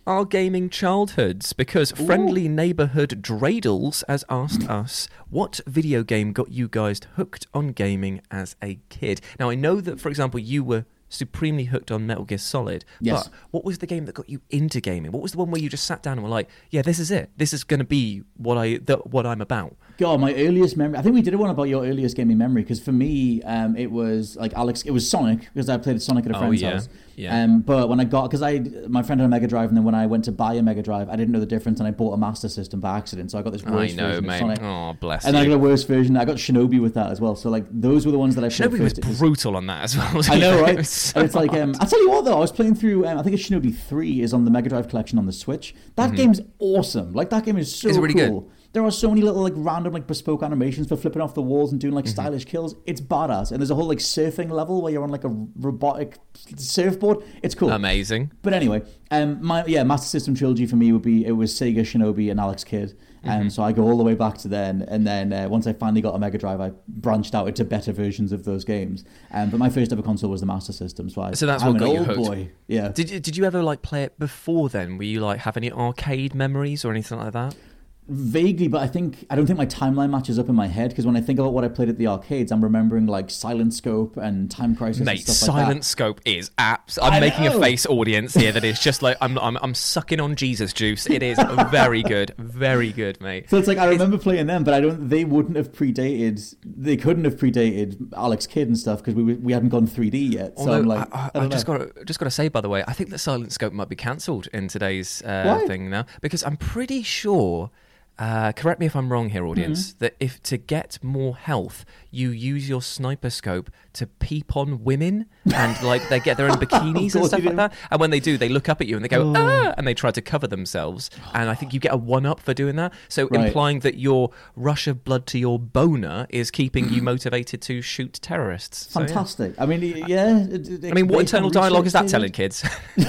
[SPEAKER 4] our gaming childhoods, because Ooh. Friendly Neighborhood Dreidels has asked us, what video game got you guys hooked on gaming as a kid? Now, I know that, for example, you were supremely hooked on Metal Gear Solid,
[SPEAKER 3] yes.
[SPEAKER 4] but what was the game that got you into gaming? What was the one where you just sat down and were like, yeah, this is it. This is going to be what, I, the, what I'm about?
[SPEAKER 3] God, my earliest memory, I think we did one about your earliest gaming memory, because for me, um, it was like Alex, it was Sonic, because I played Sonic at a friend's
[SPEAKER 4] oh, yeah.
[SPEAKER 3] house.
[SPEAKER 4] Yeah.
[SPEAKER 3] Um, but when I got, because I, my friend had a Mega Drive, and then when I went to buy a Mega Drive, I didn't know the difference, and I bought a Master System by accident. So I got this worse
[SPEAKER 4] I know,
[SPEAKER 3] version
[SPEAKER 4] mate.
[SPEAKER 3] of Sonic.
[SPEAKER 4] Oh, bless
[SPEAKER 3] and
[SPEAKER 4] you.
[SPEAKER 3] then I got a worse version. I got Shinobi with that as well. So like those were the ones that I played
[SPEAKER 4] Shinobi
[SPEAKER 3] first.
[SPEAKER 4] was brutal on that as well.
[SPEAKER 3] I know, right?
[SPEAKER 4] It so
[SPEAKER 3] and it's like, um, I'll tell you what though, I was playing through, um, I think it's Shinobi three is on the Mega Drive collection on the Switch. That mm-hmm. game's awesome. Like that game is so
[SPEAKER 4] it's really
[SPEAKER 3] cool.
[SPEAKER 4] Good.
[SPEAKER 3] There are so many little like random like bespoke animations for flipping off the walls and doing like mm-hmm. stylish kills. It's badass. And there's a whole like surfing level where you're on like a robotic surfboard. It's cool.
[SPEAKER 4] Amazing.
[SPEAKER 3] But anyway, um, my yeah, Master System trilogy for me would be, it was Sega, Shinobi, and Alex Kidd. And um, mm-hmm. so I go all the way back to then. And then uh, once I finally got a Mega Drive, I branched out into better versions of those games. Um, but my first ever console was the Master System. So, I,
[SPEAKER 4] so that's
[SPEAKER 3] I'm
[SPEAKER 4] what
[SPEAKER 3] an
[SPEAKER 4] got
[SPEAKER 3] old
[SPEAKER 4] you hooked.
[SPEAKER 3] boy. Yeah.
[SPEAKER 4] Did you, did you ever like play it before then? Were you like have any arcade memories or anything like that?
[SPEAKER 3] Vaguely, but I think I don't think my timeline matches up in my head, because when I think about what I played at the arcades, I'm remembering like Silent Scope and Time Crisis.
[SPEAKER 4] Mate,
[SPEAKER 3] and stuff
[SPEAKER 4] Silent
[SPEAKER 3] like that.
[SPEAKER 4] Scope is apps. I'm
[SPEAKER 3] I
[SPEAKER 4] making
[SPEAKER 3] know.
[SPEAKER 4] a face, audience here, that is just like I'm, I'm I'm sucking on Jesus juice. It is very good, very good, mate.
[SPEAKER 3] So it's like I remember it's, playing them, but I don't. They wouldn't have predated. They couldn't have predated Alex Kidd and stuff, because we we hadn't gone three D yet. So I'm like,
[SPEAKER 4] I, I,
[SPEAKER 3] I
[SPEAKER 4] I just
[SPEAKER 3] know.
[SPEAKER 4] got just got to say, by the way, I think that Silent Scope might be cancelled in today's uh, thing now, because I'm pretty sure. Uh, correct me if I'm wrong here, audience, mm-hmm. that if to get more health, you use your sniper scope to peep on women, and like they get their own bikinis and stuff like that. And when they do, they look up at you and they go, oh. ah, and they try to cover themselves. And I think you get a one-up for doing that. So right. implying that your rush of blood to your boner is keeping you motivated to shoot terrorists. So,
[SPEAKER 3] fantastic. Yeah. I mean, yeah. It, it,
[SPEAKER 4] I mean, what internal dialogue is that telling kids?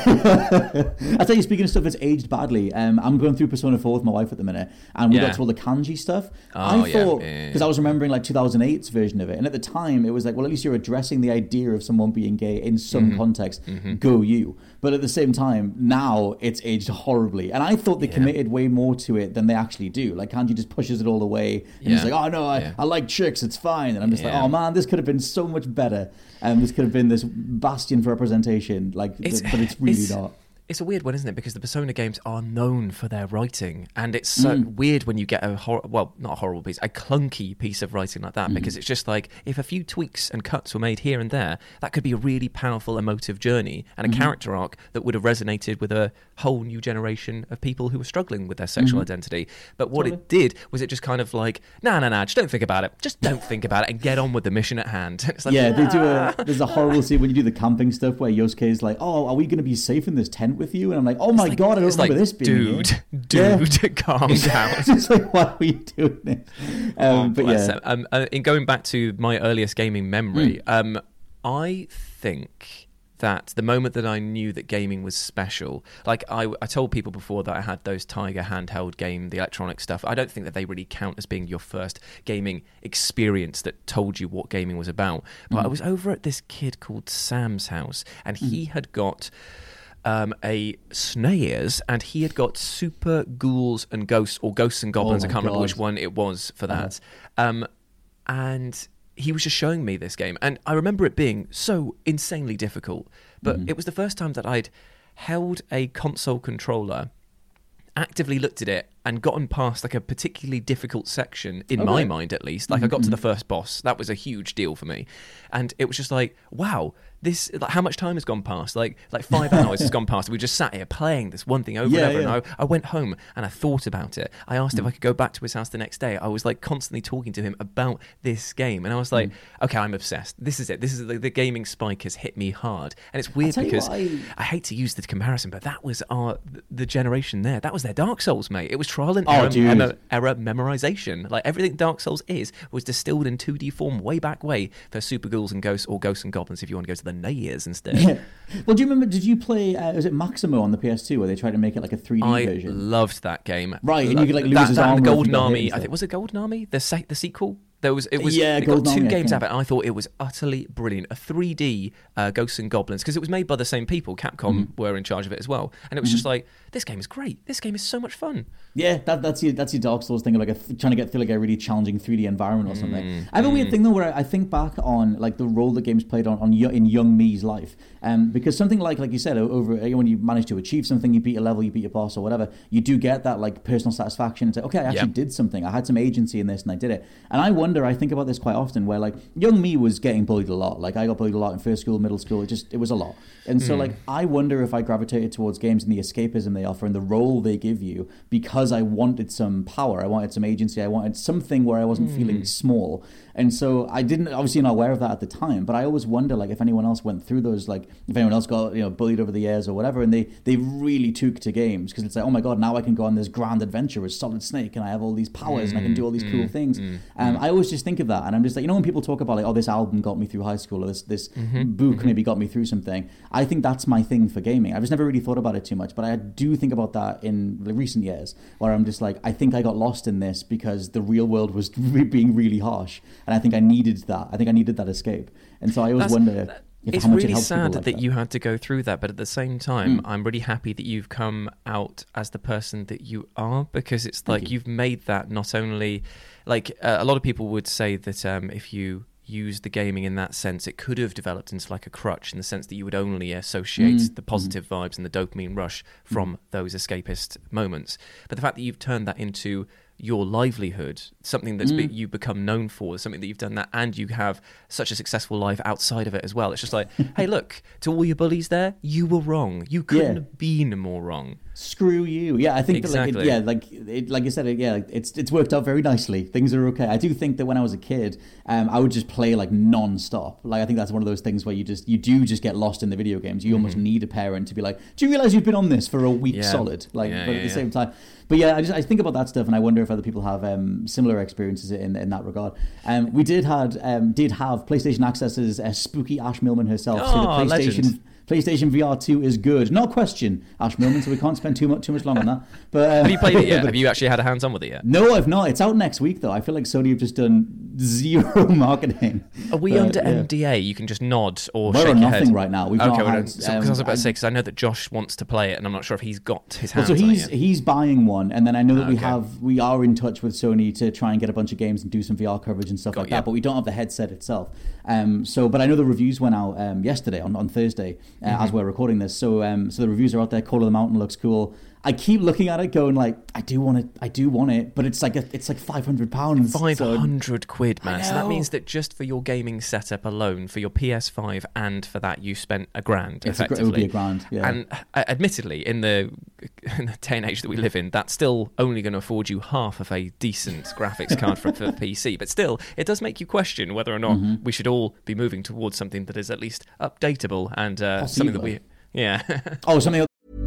[SPEAKER 3] I tell you, speaking of stuff that's aged badly, um, I'm going through Persona four with my wife at the minute, and we yeah. got to all the kanji stuff.
[SPEAKER 4] Oh,
[SPEAKER 3] I thought, because
[SPEAKER 4] yeah, yeah, yeah.
[SPEAKER 3] I was remembering like two thousand eight's version of it, and at the time it was like, well, at least you're addressing the idea of someone being gay in some mm-hmm. context. Mm-hmm. Go you. But at the same time, now it's aged horribly, and I thought they yeah. committed way more to it than they actually do. Like kanji just pushes it all away, and
[SPEAKER 4] yeah.
[SPEAKER 3] he's like, oh no, I, yeah. I like chicks, it's fine, and I'm just yeah. like, oh man, this could have been so much better, and um, this could have been this bastion for representation. Like,
[SPEAKER 4] it's,
[SPEAKER 3] but it's really
[SPEAKER 4] it's,
[SPEAKER 3] not.
[SPEAKER 4] It's a weird one, isn't it? Because the Persona games are known for their writing, and it's so mm. weird when you get a hor- well, not a horrible piece, a clunky piece of writing like that, mm. because it's just like if a few tweaks and cuts were made here and there, that could be a really powerful emotive journey and a mm-hmm. character arc that would have resonated with a whole new generation of people who were struggling with their sexual mm-hmm. identity. But what totally. it did was it just kind of like, nah, nah, nah, just don't think about it. Just don't think about it and get on with the mission at hand. It's like,
[SPEAKER 3] yeah,
[SPEAKER 4] nah.
[SPEAKER 3] they do a. There's a horrible scene when you do the camping stuff where Yosuke is like, oh, are we going to be safe in this tent with you? And I'm like, oh my
[SPEAKER 4] like,
[SPEAKER 3] god, I don't remember
[SPEAKER 4] like,
[SPEAKER 3] this being
[SPEAKER 4] dude,
[SPEAKER 3] here.
[SPEAKER 4] dude,
[SPEAKER 3] yeah.
[SPEAKER 4] calm down.
[SPEAKER 3] It's just like, why are you doing this? Um,
[SPEAKER 4] oh,
[SPEAKER 3] but yeah,
[SPEAKER 4] um, uh, in going back to my earliest gaming memory, mm. um, I think that the moment that I knew that gaming was special, like I, I told people before that I had those Tiger handheld game, the electronic stuff. I don't think that they really count as being your first gaming experience that told you what gaming was about. But mm. I was over at this kid called Sam's house, and mm. he had got um, a S N E S, and he had got Super Ghouls and Ghosts, or Ghosts and Goblins.
[SPEAKER 3] Oh
[SPEAKER 4] I can't
[SPEAKER 3] God.
[SPEAKER 4] remember which one it was for that. Uh-huh. Um, and he was just showing me this game, and I remember it being so insanely difficult, but mm-hmm. it was the first time that I'd held a console controller, actively looked at it, and gotten past like a particularly difficult section, in okay. my mind at least. Like mm-hmm. I got to the first boss. That was a huge deal for me. And it was just like, wow, this, like, how much time has gone past? Like like five hours has gone past. We just sat here playing this one thing over
[SPEAKER 3] yeah,
[SPEAKER 4] and over.
[SPEAKER 3] yeah.
[SPEAKER 4] And I, I went home and I thought about it. I asked mm. if I could go back to his house the next day. I was like constantly talking to him about this game. And I was like, mm. okay, I'm obsessed. This is it. This is the, the gaming spike has hit me hard. And it's weird because I... I hate to use the comparison, but that was our the generation there. That was their Dark Souls, mate. It was trial and
[SPEAKER 3] oh,
[SPEAKER 4] error.
[SPEAKER 3] Dude.
[SPEAKER 4] Error, error memorization. Like everything Dark Souls is was distilled in two D form way back way for Super Ghouls and Ghosts, or Ghosts and Goblins if you want to go to the N E S instead.
[SPEAKER 3] Yeah. Well, do you remember, did you play, uh, was it Maximo on the P S two where they tried to make it like a three D
[SPEAKER 4] I
[SPEAKER 3] version?
[SPEAKER 4] I loved that game.
[SPEAKER 3] Right, and you could like lose
[SPEAKER 4] that,
[SPEAKER 3] his
[SPEAKER 4] that
[SPEAKER 3] armor.
[SPEAKER 4] And the Golden Army, I think, was it Golden Army? The, se- the sequel? There was it was
[SPEAKER 3] Yeah,
[SPEAKER 4] it got
[SPEAKER 3] Goldeneye,
[SPEAKER 4] two
[SPEAKER 3] yeah,
[SPEAKER 4] games
[SPEAKER 3] yeah.
[SPEAKER 4] out of it, and I thought it was utterly brilliant. A three D uh, Ghosts and Goblins, because it was made by the same people. Capcom
[SPEAKER 3] Mm-hmm.
[SPEAKER 4] were in charge of it as well, and it was just like, this game is great. This game is so much fun.
[SPEAKER 3] Yeah, that, that's your that's your Dark Souls thing of like a th- trying to get through like a really challenging three D environment or something.
[SPEAKER 4] Mm,
[SPEAKER 3] I have a
[SPEAKER 4] mm.
[SPEAKER 3] weird thing though where I, I think back on like the role that games played on, on yo- in young me's life, um, because something like like you said o- over when you manage to achieve something, you beat a level, you beat your boss or whatever, you do get that like personal satisfaction and say, okay, I actually
[SPEAKER 4] Yep.
[SPEAKER 3] did something. I had some agency in this and I did it. And I wonder, I think about this quite often, where like young me was getting bullied a lot. Like I got bullied a lot in first school, middle school. It just it was a lot. And so
[SPEAKER 4] Mm.
[SPEAKER 3] like I wonder if I gravitated towards games and the escapism they offer and the role they give you because I wanted some power, I wanted some agency, I wanted something where I wasn't
[SPEAKER 4] Mm.
[SPEAKER 3] feeling small. And so I didn't, obviously not aware of that at the time, but I always wonder like if anyone else went through those, like if anyone else got, you know, bullied over the years or whatever, and they they really took to games because it's like, oh my god, now I can go on this grand adventure with Solid Snake and I have all these powers
[SPEAKER 4] Mm,
[SPEAKER 3] and I can do all these
[SPEAKER 4] mm,
[SPEAKER 3] cool things.
[SPEAKER 4] mm,
[SPEAKER 3] um,
[SPEAKER 4] mm.
[SPEAKER 3] I always just think of that, and I'm just like, you know, when people talk about like, oh, this album got me through high school or this this
[SPEAKER 4] Mm-hmm,
[SPEAKER 3] book
[SPEAKER 4] mm-hmm.
[SPEAKER 3] maybe got me through something. I think that's my thing for gaming. I've just never really thought about it too much, but I do think about that in the recent years where I'm just like, I think I got lost in this because the real world was re- being really harsh, and I think I needed that. I think I needed that escape, and so I always
[SPEAKER 4] That's-
[SPEAKER 3] wonder
[SPEAKER 4] that-
[SPEAKER 3] if
[SPEAKER 4] It's
[SPEAKER 3] how much it
[SPEAKER 4] really
[SPEAKER 3] helps people
[SPEAKER 4] sad
[SPEAKER 3] like
[SPEAKER 4] that,
[SPEAKER 3] that.
[SPEAKER 4] you had to go through that, but at the same time,
[SPEAKER 3] Mm.
[SPEAKER 4] I'm really happy that you've come out as the person that you are, because it's
[SPEAKER 3] Thank
[SPEAKER 4] like
[SPEAKER 3] you.
[SPEAKER 4] you've made that not only like uh, a lot of people would say that um, if you use the gaming in that sense, it could have developed into like a crutch in the sense that you would only associate
[SPEAKER 3] Mm.
[SPEAKER 4] the positive vibes and the dopamine rush from those escapist moments. But the fact that you've turned that into your livelihood, something that's be,
[SPEAKER 3] Mm.
[SPEAKER 4] you become known for, something that you've done that, and you have such a successful life outside of it as well. It's just like, hey, look, to all your bullies there, you were wrong. You couldn't
[SPEAKER 3] Yeah.
[SPEAKER 4] have been more wrong.
[SPEAKER 3] Screw you. Yeah, I think
[SPEAKER 4] Exactly.
[SPEAKER 3] that like it, yeah, like it, like you said, it, yeah, it's it's worked out very nicely. Things are okay. I do think that when I was a kid, um, I would just play like non-stop. Like I think that's one of those things where you just you do just get lost in the video games. You
[SPEAKER 4] Mm-hmm.
[SPEAKER 3] almost need a parent to be like, do you realize you've been on this for a week
[SPEAKER 4] Yeah.
[SPEAKER 3] solid? Like,
[SPEAKER 4] Yeah,
[SPEAKER 3] but
[SPEAKER 4] yeah,
[SPEAKER 3] at the
[SPEAKER 4] yeah.
[SPEAKER 3] same time. But yeah, I just I think about that stuff, and I wonder if other people have um, similar experiences in in that regard. Um, we did had um, did have PlayStation Access's uh, spooky Ash Millman herself.
[SPEAKER 4] Oh,
[SPEAKER 3] so the PlayStation.
[SPEAKER 4] legend.
[SPEAKER 3] PlayStation V R two is good. No question, Ash Millman, so we can't spend too much too much long on that. But uh,
[SPEAKER 4] Have you played it yet?
[SPEAKER 3] but-
[SPEAKER 4] Have you actually had a hands-on with it yet?
[SPEAKER 3] No, I've not. It's out next week, though. I feel like Sony have just done zero marketing.
[SPEAKER 4] Are we
[SPEAKER 3] But,
[SPEAKER 4] under
[SPEAKER 3] yeah.
[SPEAKER 4] N D A? You can just nod or
[SPEAKER 3] We're
[SPEAKER 4] shake
[SPEAKER 3] on
[SPEAKER 4] your
[SPEAKER 3] nothing
[SPEAKER 4] head.
[SPEAKER 3] right now. We've
[SPEAKER 4] okay,
[SPEAKER 3] not
[SPEAKER 4] well,
[SPEAKER 3] had,
[SPEAKER 4] because
[SPEAKER 3] um,
[SPEAKER 4] I was about
[SPEAKER 3] I'm-
[SPEAKER 4] to say, because I know that Josh wants to play it, and I'm not sure if he's got his
[SPEAKER 3] Well,
[SPEAKER 4] hands
[SPEAKER 3] so
[SPEAKER 4] on
[SPEAKER 3] he's
[SPEAKER 4] it yet.
[SPEAKER 3] he's buying one, and then I know that we
[SPEAKER 4] Okay.
[SPEAKER 3] have we are in touch with Sony to try and get a bunch of games and do some V R coverage and stuff
[SPEAKER 4] Got
[SPEAKER 3] like
[SPEAKER 4] ya.
[SPEAKER 3] that. But we don't have the headset itself. Um, so, but I know the reviews went out um, yesterday on, on Thursday uh,
[SPEAKER 4] Mm-hmm.
[SPEAKER 3] as we're recording this. So, um, so the reviews are out there. Call of the Mountain looks cool. I keep looking at it, going like, I do want it, I do want it, but it's like a, it's like five hundred pounds.
[SPEAKER 4] Five hundred quid, man.
[SPEAKER 3] I
[SPEAKER 4] So that
[SPEAKER 3] know.
[SPEAKER 4] means that just for your gaming setup alone, for your P S five, and for that, you spent a grand.
[SPEAKER 3] It's a gr-
[SPEAKER 4] effectively,
[SPEAKER 3] it would be a grand, yeah.
[SPEAKER 4] And uh, admittedly, in the, in the day and age that we live in, that's still only going to afford you half of a decent graphics card for, for the P C. But still, it does make you question whether or not
[SPEAKER 3] Mm-hmm.
[SPEAKER 4] we should all be moving towards something that is at least updatable and uh, something that we, yeah.
[SPEAKER 3] Oh, something.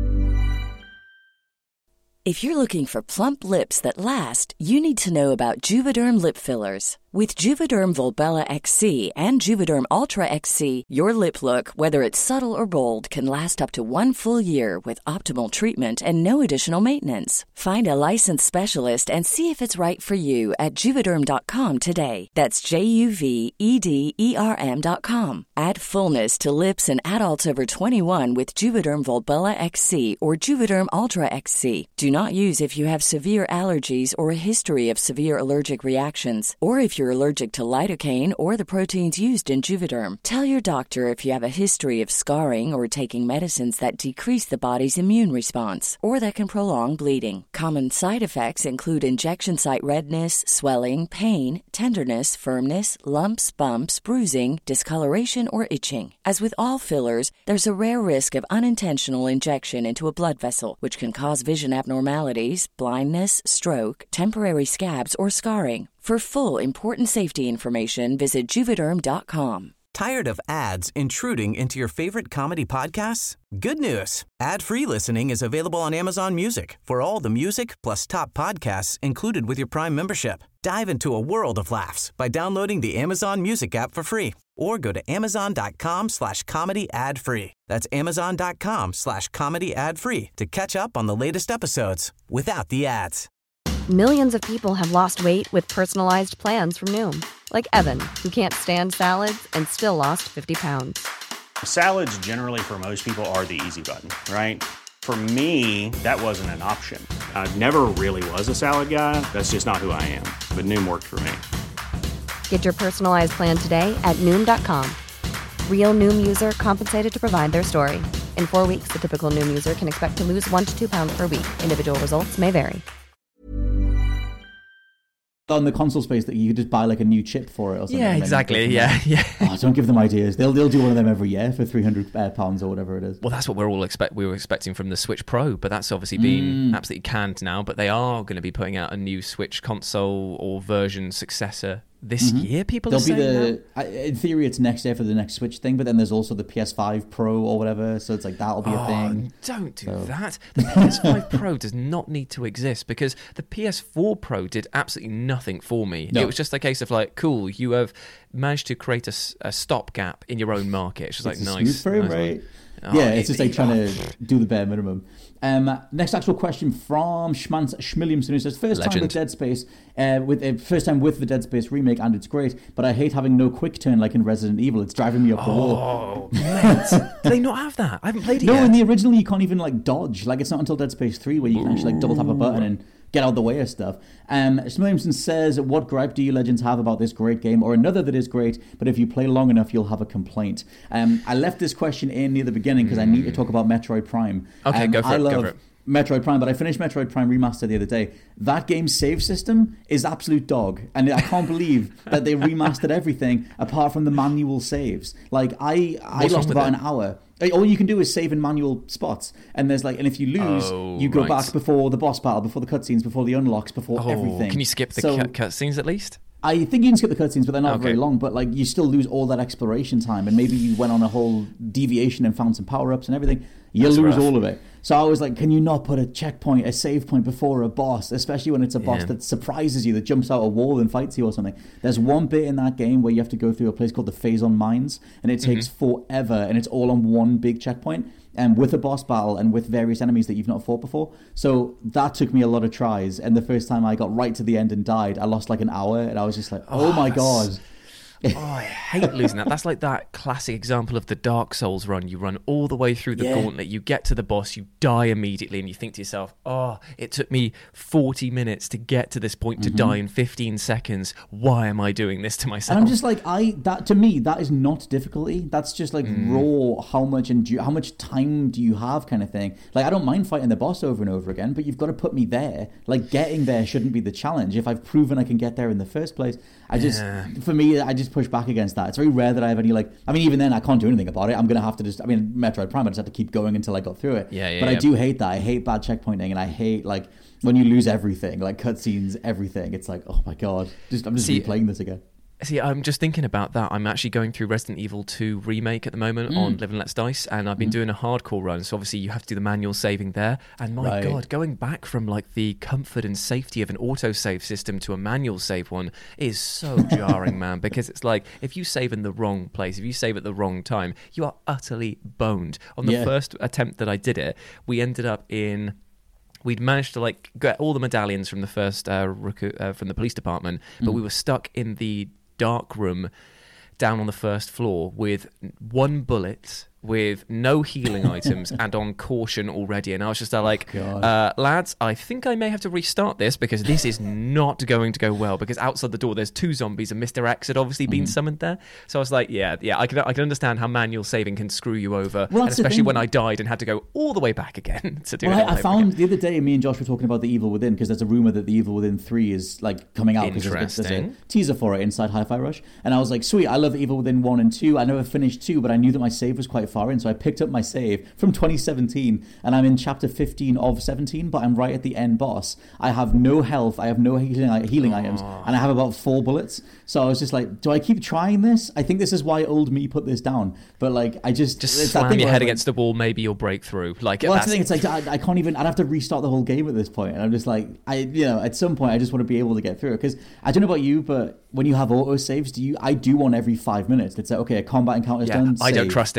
[SPEAKER 5] If you're looking for plump lips that last, you need to know about Juvederm lip fillers. With Juvederm Volbella X C and Juvederm Ultra X C, your lip look, whether it's subtle or bold, can last up to one full year with optimal treatment and no additional maintenance. Find a licensed specialist and see if it's right for you at Juvederm dot com today. That's J U V E D E R M dot com. Add fullness to lips in adults over twenty-one with Juvederm Volbella X C or Juvederm Ultra X C. Do not use if you have severe allergies or a history of severe allergic reactions, or if you're allergic to lidocaine or the proteins used in Juvederm. Tell your doctor if you have a history of scarring or taking medicines that decrease the body's immune response or that can prolong bleeding. Common side effects include injection site redness, swelling, pain, tenderness, firmness, lumps, bumps, bruising, discoloration, or itching. As with all fillers, there's a rare risk of unintentional injection into a blood vessel, which can cause vision abnormalities, blindness, stroke, temporary scabs, or scarring. For full, important safety information, visit Juvederm dot com.
[SPEAKER 1] Tired of ads intruding into your favorite comedy podcasts? Good news. Ad-free listening is available on Amazon Music for all the music plus top podcasts included with your Prime membership. Dive into a world of laughs by downloading the Amazon Music app for free or go to amazon.com slash comedy ad free. That's amazon.com slash comedy ad free to catch up on the latest episodes without the ads.
[SPEAKER 6] Millions of people have lost weight with personalized plans from Noom. Like Evan, who can't stand salads and still lost fifty pounds.
[SPEAKER 7] Salads generally for most people are the easy button, right? For me, that wasn't an option. I never really was a salad guy. That's just not who I am. But Noom worked for me.
[SPEAKER 6] Get your personalized plan today at Noom dot com. Real Noom user compensated to provide their story. In four weeks, the typical Noom user can expect to lose one to two pounds per week. Individual results may vary.
[SPEAKER 3] On the console space, that you could just buy like a new chip for it or something.
[SPEAKER 4] Yeah, exactly. Yeah, yeah.
[SPEAKER 3] Oh, don't give them ideas. They'll they'll do one of them every year for three hundred pounds or whatever it is.
[SPEAKER 4] Well, that's what we're all expect. We were expecting from the Switch Pro, but that's obviously been mm. absolutely canned now. But they are going to be putting out a new Switch console or version successor this mm-hmm. year. People
[SPEAKER 3] There'll
[SPEAKER 4] are saying
[SPEAKER 3] be the, I, in theory, it's next year for the next Switch thing, but then there's also the P S five Pro or whatever. So it's like that'll be
[SPEAKER 4] oh,
[SPEAKER 3] a thing.
[SPEAKER 4] Don't do
[SPEAKER 3] so.
[SPEAKER 4] that. The P S five Pro does not need to exist because the P S four Pro did absolutely nothing for me. No. It was just a case of like, cool, you have managed to create a, a stopgap in your own market. It's just like,
[SPEAKER 3] it's
[SPEAKER 4] nice.
[SPEAKER 3] Frame
[SPEAKER 4] nice
[SPEAKER 3] rate.
[SPEAKER 4] Oh,
[SPEAKER 3] yeah,
[SPEAKER 4] it,
[SPEAKER 3] it's just like trying to do the bare minimum. Um, next actual question from Schmantz Schmilliamson, who says, first
[SPEAKER 4] Legend.
[SPEAKER 3] time with Dead Space, uh, with uh, first time with the Dead Space remake, and it's great, but I hate having no quick turn like in Resident Evil. It's driving me up the
[SPEAKER 4] oh,
[SPEAKER 3] wall.
[SPEAKER 4] Mate. Do they not have that? I haven't played it
[SPEAKER 3] no,
[SPEAKER 4] yet.
[SPEAKER 3] No, in the original you can't even like dodge. Like it's not until Dead Space three where you can actually like double tap a button and get out of the way of stuff. Um, Schmilliamson says, what gripe do you legends have about this great game, or another that is great, but if you play long enough, you'll have a complaint? Um, I left this question in near the beginning because mm. I need to talk about Metroid Prime.
[SPEAKER 4] Okay,
[SPEAKER 3] um,
[SPEAKER 4] go for
[SPEAKER 3] I
[SPEAKER 4] it.
[SPEAKER 3] love
[SPEAKER 4] Go for it.
[SPEAKER 3] Metroid Prime, but I finished Metroid Prime Remastered the other day. That game's save system is absolute dog, and I can't believe that they remastered everything apart from the manual saves. Like I, I
[SPEAKER 4] What's
[SPEAKER 3] lost about
[SPEAKER 4] it?
[SPEAKER 3] an hour. All you can do is save in manual spots, and there's like, and if you lose,
[SPEAKER 4] oh,
[SPEAKER 3] you go
[SPEAKER 4] right.
[SPEAKER 3] back before the boss battle, before the cutscenes, before the unlocks, before
[SPEAKER 4] oh,
[SPEAKER 3] everything.
[SPEAKER 4] Can you skip the
[SPEAKER 3] so,
[SPEAKER 4] cut cutscenes at least?
[SPEAKER 3] I think you can skip the cutscenes, but they're not
[SPEAKER 4] okay.
[SPEAKER 3] very long. But like, you still lose all that exploration time, and maybe you went on a whole deviation and found some power ups and everything. You
[SPEAKER 4] That's
[SPEAKER 3] lose
[SPEAKER 4] rough.
[SPEAKER 3] all of it. So I was like, can you not put a checkpoint, a save point before a boss, especially when it's a boss
[SPEAKER 4] yeah.
[SPEAKER 3] that surprises you, that jumps out a wall and fights you or something? There's one bit in that game where you have to go through a place called the Phazon Mines, and it takes mm-hmm. forever, and it's all on one big checkpoint, and um, with a boss battle and with various enemies that you've not fought before. So that took me a lot of tries, and the first time I got right to the end and died, I lost like an hour, and I was just like, oh, oh my
[SPEAKER 4] that's...
[SPEAKER 3] god.
[SPEAKER 4] Oh, I hate losing that. That's like that classic example of the Dark Souls run. You run all the way through the
[SPEAKER 3] yeah.
[SPEAKER 4] gauntlet, you get to the boss, you die immediately, and you think to yourself, oh, it took me forty minutes to get to this point, to mm-hmm. die in fifteen seconds. Why am I doing this to myself?
[SPEAKER 3] And I'm just like, I that to me, that is not difficulty. That's just like mm. raw, how much endu- how much time do you have kind of thing. Like, I don't mind fighting the boss over and over again, but you've got to put me there. Like, getting there shouldn't be the challenge. If I've proven I can get there in the first place, I just, yeah. for me, I just push back against that. It's very rare that I have any, like, I mean, even then, I can't do anything about it. I'm going to have to just, I mean, Metroid Prime, I just have to keep going until I got through it.
[SPEAKER 4] Yeah, yeah,
[SPEAKER 3] but
[SPEAKER 4] yeah.
[SPEAKER 3] I do hate that. I hate bad checkpointing, and I hate, like, when you lose everything, like cutscenes, everything. It's like, oh my god, just I'm just
[SPEAKER 4] See,
[SPEAKER 3] replaying this again.
[SPEAKER 4] See, I'm just thinking about that. I'm actually going through Resident Evil two Remake at the moment mm. on Live and Let's Dice, and I've been mm. doing a hardcore run, so obviously you have to do the manual saving there. And my
[SPEAKER 3] right.
[SPEAKER 4] god, going back from like the comfort and safety of an autosave system to a manual save one is so jarring, man, because it's like, if you save in the wrong place, if you save at the wrong time, you are utterly boned. On the
[SPEAKER 3] yeah.
[SPEAKER 4] first attempt that I did it, we ended up in... We'd managed to like get all the medallions from the first uh, recu- uh, from the police department, but mm. we were stuck in the dark room down on the first floor with one bullet, with no healing items, and on caution already. And I was just uh, like,
[SPEAKER 3] oh,
[SPEAKER 4] uh, lads, I think I may have to restart this because this is not going to go well, because outside the door there's two zombies and Mister X had obviously been mm. summoned there. So I was like, yeah, yeah, I can I can understand how manual saving can screw you over,
[SPEAKER 3] well,
[SPEAKER 4] and especially when I died and had to go all the way back again to do
[SPEAKER 3] well,
[SPEAKER 4] it.
[SPEAKER 3] I, I found again. The other day, me and Josh were talking about The Evil Within, because there's a rumor that The Evil Within three is like coming out.
[SPEAKER 4] Interesting.
[SPEAKER 3] There's a, there's a teaser for it inside Hi-Fi Rush, and I was like, sweet, I love The Evil Within one and two. I never finished two, but I knew that my save was quite far in, so I picked up my save from twenty seventeen, and I'm in chapter fifteen of seventeen, but I'm right at the end boss. I have no health, I have no healing, healing oh. items, and I have about four bullets. So I was just like, do I keep trying this? I think this is why old me put this down. But like, I just
[SPEAKER 4] just slam your head against like, the wall, maybe you'll break through. Like,
[SPEAKER 3] well, that's the thing. It's like I, I can't even. I'd have to restart the whole game at this point, and I'm just like, I, you know, at some point, I just want to be able to get through it, because I don't know about you, but when you have auto saves, do you? I do one every five minutes. It's like, okay, a combat encounter's
[SPEAKER 4] yeah,
[SPEAKER 3] done.
[SPEAKER 4] I
[SPEAKER 3] save.
[SPEAKER 4] don't trust it. I don't trust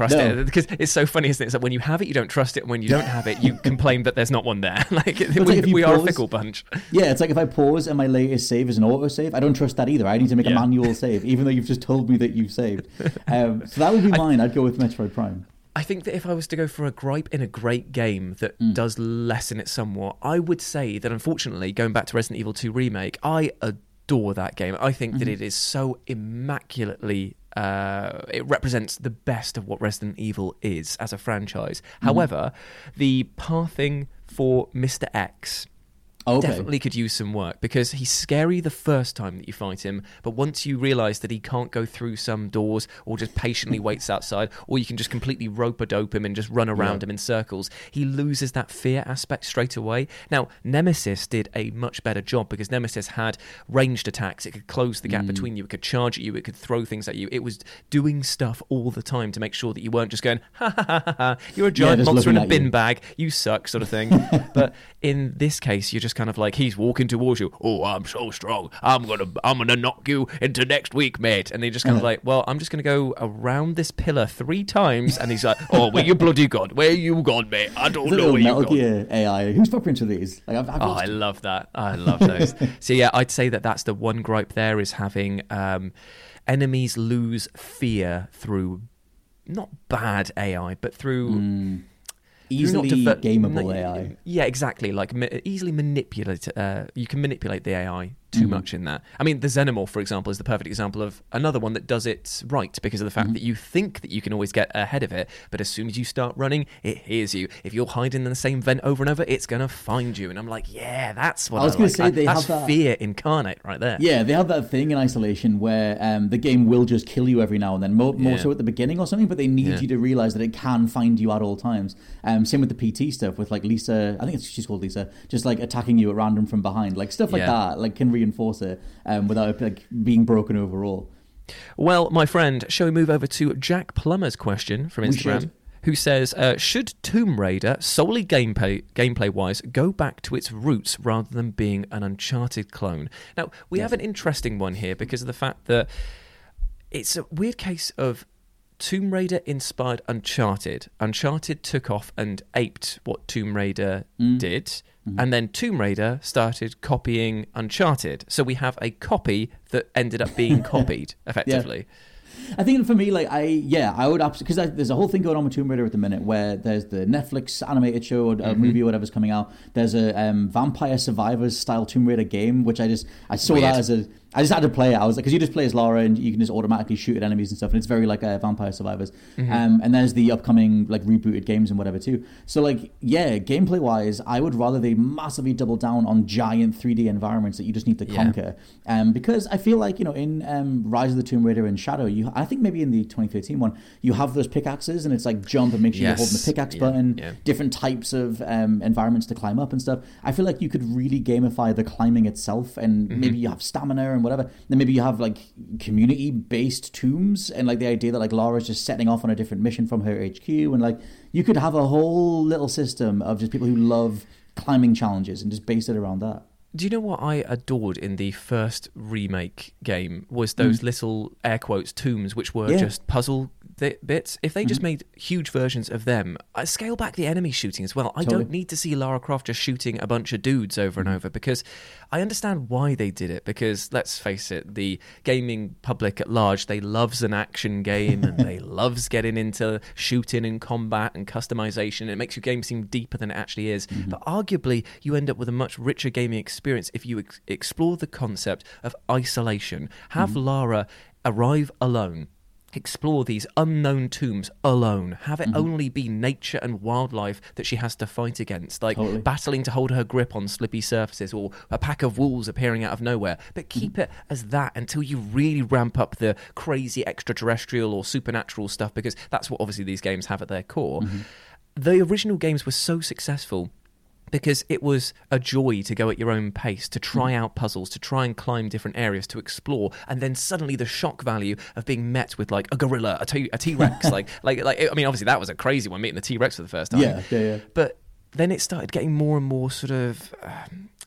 [SPEAKER 4] trust
[SPEAKER 3] No.
[SPEAKER 4] it because it's so funny, isn't it? It's like when you have it, you don't trust it, and when you don't have it, you complain that there's not one there. Like
[SPEAKER 3] It's
[SPEAKER 4] we,
[SPEAKER 3] like if you
[SPEAKER 4] we are a
[SPEAKER 3] pause-
[SPEAKER 4] fickle bunch.
[SPEAKER 3] Yeah, it's like if I pause and my latest save is an auto save, I don't trust that either. I need to make
[SPEAKER 4] Yeah.
[SPEAKER 3] a manual save, even though you've just told me that you've saved. Um, so that would be mine. I'd go with Metroid Prime.
[SPEAKER 4] I think that if I was to go for a gripe in a great game that
[SPEAKER 3] Mm.
[SPEAKER 4] does lessen it somewhat, I would say that unfortunately, going back to Resident Evil two Remake, I adore that game. I think that
[SPEAKER 3] Mm-hmm.
[SPEAKER 4] it is so immaculately, uh, it represents the best of what Resident Evil is as a franchise.
[SPEAKER 3] Mm-hmm.
[SPEAKER 4] However, the pathing for Mister X
[SPEAKER 3] Oh, okay.
[SPEAKER 4] definitely could use some work because he's scary the first time that you fight him, but once you realise that he can't go through some doors or just patiently waits outside, or you can just completely rope-a-dope him and just run around
[SPEAKER 3] Yeah.
[SPEAKER 4] him in circles, he loses that fear aspect straight away. Now, Nemesis did a much better job because Nemesis had ranged attacks. It could close the gap between you, it could charge at you, it could throw things at you. It was doing stuff all the time to make sure that you weren't just going, ha ha ha ha, ha you're a giant
[SPEAKER 3] just
[SPEAKER 4] monster in a
[SPEAKER 3] looking at
[SPEAKER 4] bin
[SPEAKER 3] you.
[SPEAKER 4] bag, you suck, sort of thing. But in this case, you're just kind of like, he's walking towards you. Oh, I'm so strong. I'm gonna, I'm gonna knock you into next week, mate. And they just kind of like, well, I'm just gonna go around this pillar three times. And he's like, oh, where you bloody gone? Where you gone, mate? I don't
[SPEAKER 3] The
[SPEAKER 4] know
[SPEAKER 3] little
[SPEAKER 4] where you
[SPEAKER 3] Metal
[SPEAKER 4] gone.
[SPEAKER 3] Gear A I. Whose footprints are these? Like, I've, I've
[SPEAKER 4] Oh,
[SPEAKER 3] lost
[SPEAKER 4] I
[SPEAKER 3] it.
[SPEAKER 4] love that. I love those. So yeah, I'd say that that's the one gripe there is having um, enemies lose fear through not bad A I, but through.
[SPEAKER 3] Mm.
[SPEAKER 4] You're not
[SPEAKER 3] Easily
[SPEAKER 4] devel-
[SPEAKER 3] gameable
[SPEAKER 4] no,
[SPEAKER 3] A I.
[SPEAKER 4] Yeah, exactly. Like ma- easily manipulate. Uh, you can manipulate the A I too
[SPEAKER 3] Mhm.
[SPEAKER 4] much in that. I mean, the Xenomorph, for example, is the perfect example of another one that does it right because of the fact
[SPEAKER 3] Mhm.
[SPEAKER 4] that you think that you can always get ahead of it, but as soon as you start running, it hears you. If you're hiding in the same vent over and over, it's going to find you. And I'm like, yeah, that's what I,
[SPEAKER 3] I was gonna
[SPEAKER 4] like.
[SPEAKER 3] say
[SPEAKER 4] I-
[SPEAKER 3] they
[SPEAKER 4] that's
[SPEAKER 3] have that-
[SPEAKER 4] fear incarnate right there.
[SPEAKER 3] Yeah, they have that thing in Isolation where um, the game will just kill you every now and then, more, more
[SPEAKER 4] Yeah.
[SPEAKER 3] so at the beginning or something, but they need
[SPEAKER 4] Yeah.
[SPEAKER 3] you to realise that it can find you at all times. Um, same with the P T stuff, with like Lisa, I think it's, she's called Lisa, just like attacking you at random from behind. Like stuff like
[SPEAKER 4] Yeah.
[SPEAKER 3] that like can reinforce it um, without it like being broken overall.
[SPEAKER 4] Well, my friend, shall we move over to Jack Plummer's question from
[SPEAKER 3] We
[SPEAKER 4] Instagram?
[SPEAKER 3] should.
[SPEAKER 4] Who says, uh, should Tomb Raider, solely gameplay gameplay-wise, go back to its roots rather than being an Uncharted clone? Now, we
[SPEAKER 3] Yes.
[SPEAKER 4] have an interesting one here because of the fact that it's a weird case of Tomb Raider inspired Uncharted. Uncharted took off and aped what Tomb Raider
[SPEAKER 3] Mm.
[SPEAKER 4] did,
[SPEAKER 3] Mm-hmm.
[SPEAKER 4] and then Tomb Raider started copying Uncharted. So we have a copy that ended up being copied, effectively.
[SPEAKER 3] I think for me, like I, yeah, I would absolutely because there's a whole thing going on with Tomb Raider at the minute, where there's the Netflix animated show, or
[SPEAKER 4] Mm-hmm.
[SPEAKER 3] movie, or whatever's coming out. There's a um, Vampire Survivors style Tomb Raider game, which I just I saw
[SPEAKER 4] Weird.
[SPEAKER 3] that as a. I just had to play it. I was like, because you just play as Lara and you can just automatically shoot at enemies and stuff, and it's very like uh, Vampire Survivors.
[SPEAKER 4] Mm-hmm.
[SPEAKER 3] Um, and there's the upcoming like rebooted games and whatever too. So like, yeah, gameplay wise, I would rather they massively double down on giant three D environments that you just need to
[SPEAKER 4] Yeah.
[SPEAKER 3] conquer. Um, because I feel like you know in um, Rise of the Tomb Raider and Shadow, you I think maybe in the twenty thirteen one, you have those pickaxes and it's like jump and make sure
[SPEAKER 4] Yes.
[SPEAKER 3] you're holding the pickaxe
[SPEAKER 4] Yeah,
[SPEAKER 3] button.
[SPEAKER 4] yeah.
[SPEAKER 3] Different types of um, environments to climb up and stuff. I feel like you could really gamify the climbing itself, and
[SPEAKER 4] Mm-hmm.
[SPEAKER 3] maybe you have stamina and whatever. Then maybe you have like community-based tombs, and like the idea that like Lara's just setting off on a different mission from her H Q, and like you could have a whole little system of just people who love climbing challenges and just base it around that.
[SPEAKER 4] Do you know what I adored in the first remake game was those little air quotes tombs which were
[SPEAKER 3] Yeah.
[SPEAKER 4] just puzzle th- bits? If they just made huge versions of them, I scale back the enemy shooting as well. I
[SPEAKER 3] Totally.
[SPEAKER 4] don't need to see Lara Croft just shooting a bunch of dudes over and over because I understand why they did it because let's face it, the gaming public at large, they loves an action game and they loves getting into shooting and combat and customization. It makes your game seem deeper than it actually is. But arguably, you end up with a much richer gaming experience if you ex- explore the concept of isolation. Have Lara arrive alone. Explore these unknown tombs alone. Have it only be nature and wildlife that she has to fight against, like
[SPEAKER 3] Totally.
[SPEAKER 4] battling to hold her grip on slippy surfaces or a pack of wolves appearing out of nowhere. But keep it as that until you really ramp up the crazy extraterrestrial or supernatural stuff, because that's what obviously these games have at their core. The original games were so successful because it was a joy to go at your own pace, to try out puzzles, to try and climb different areas, to explore, and then suddenly the shock value of being met with like a gorilla, a T- a T-Rex, like, like, like, I mean, obviously that was a crazy one, meeting the T-Rex for the first time.
[SPEAKER 3] Yeah, yeah, yeah.
[SPEAKER 4] But then it started getting more and more sort of um,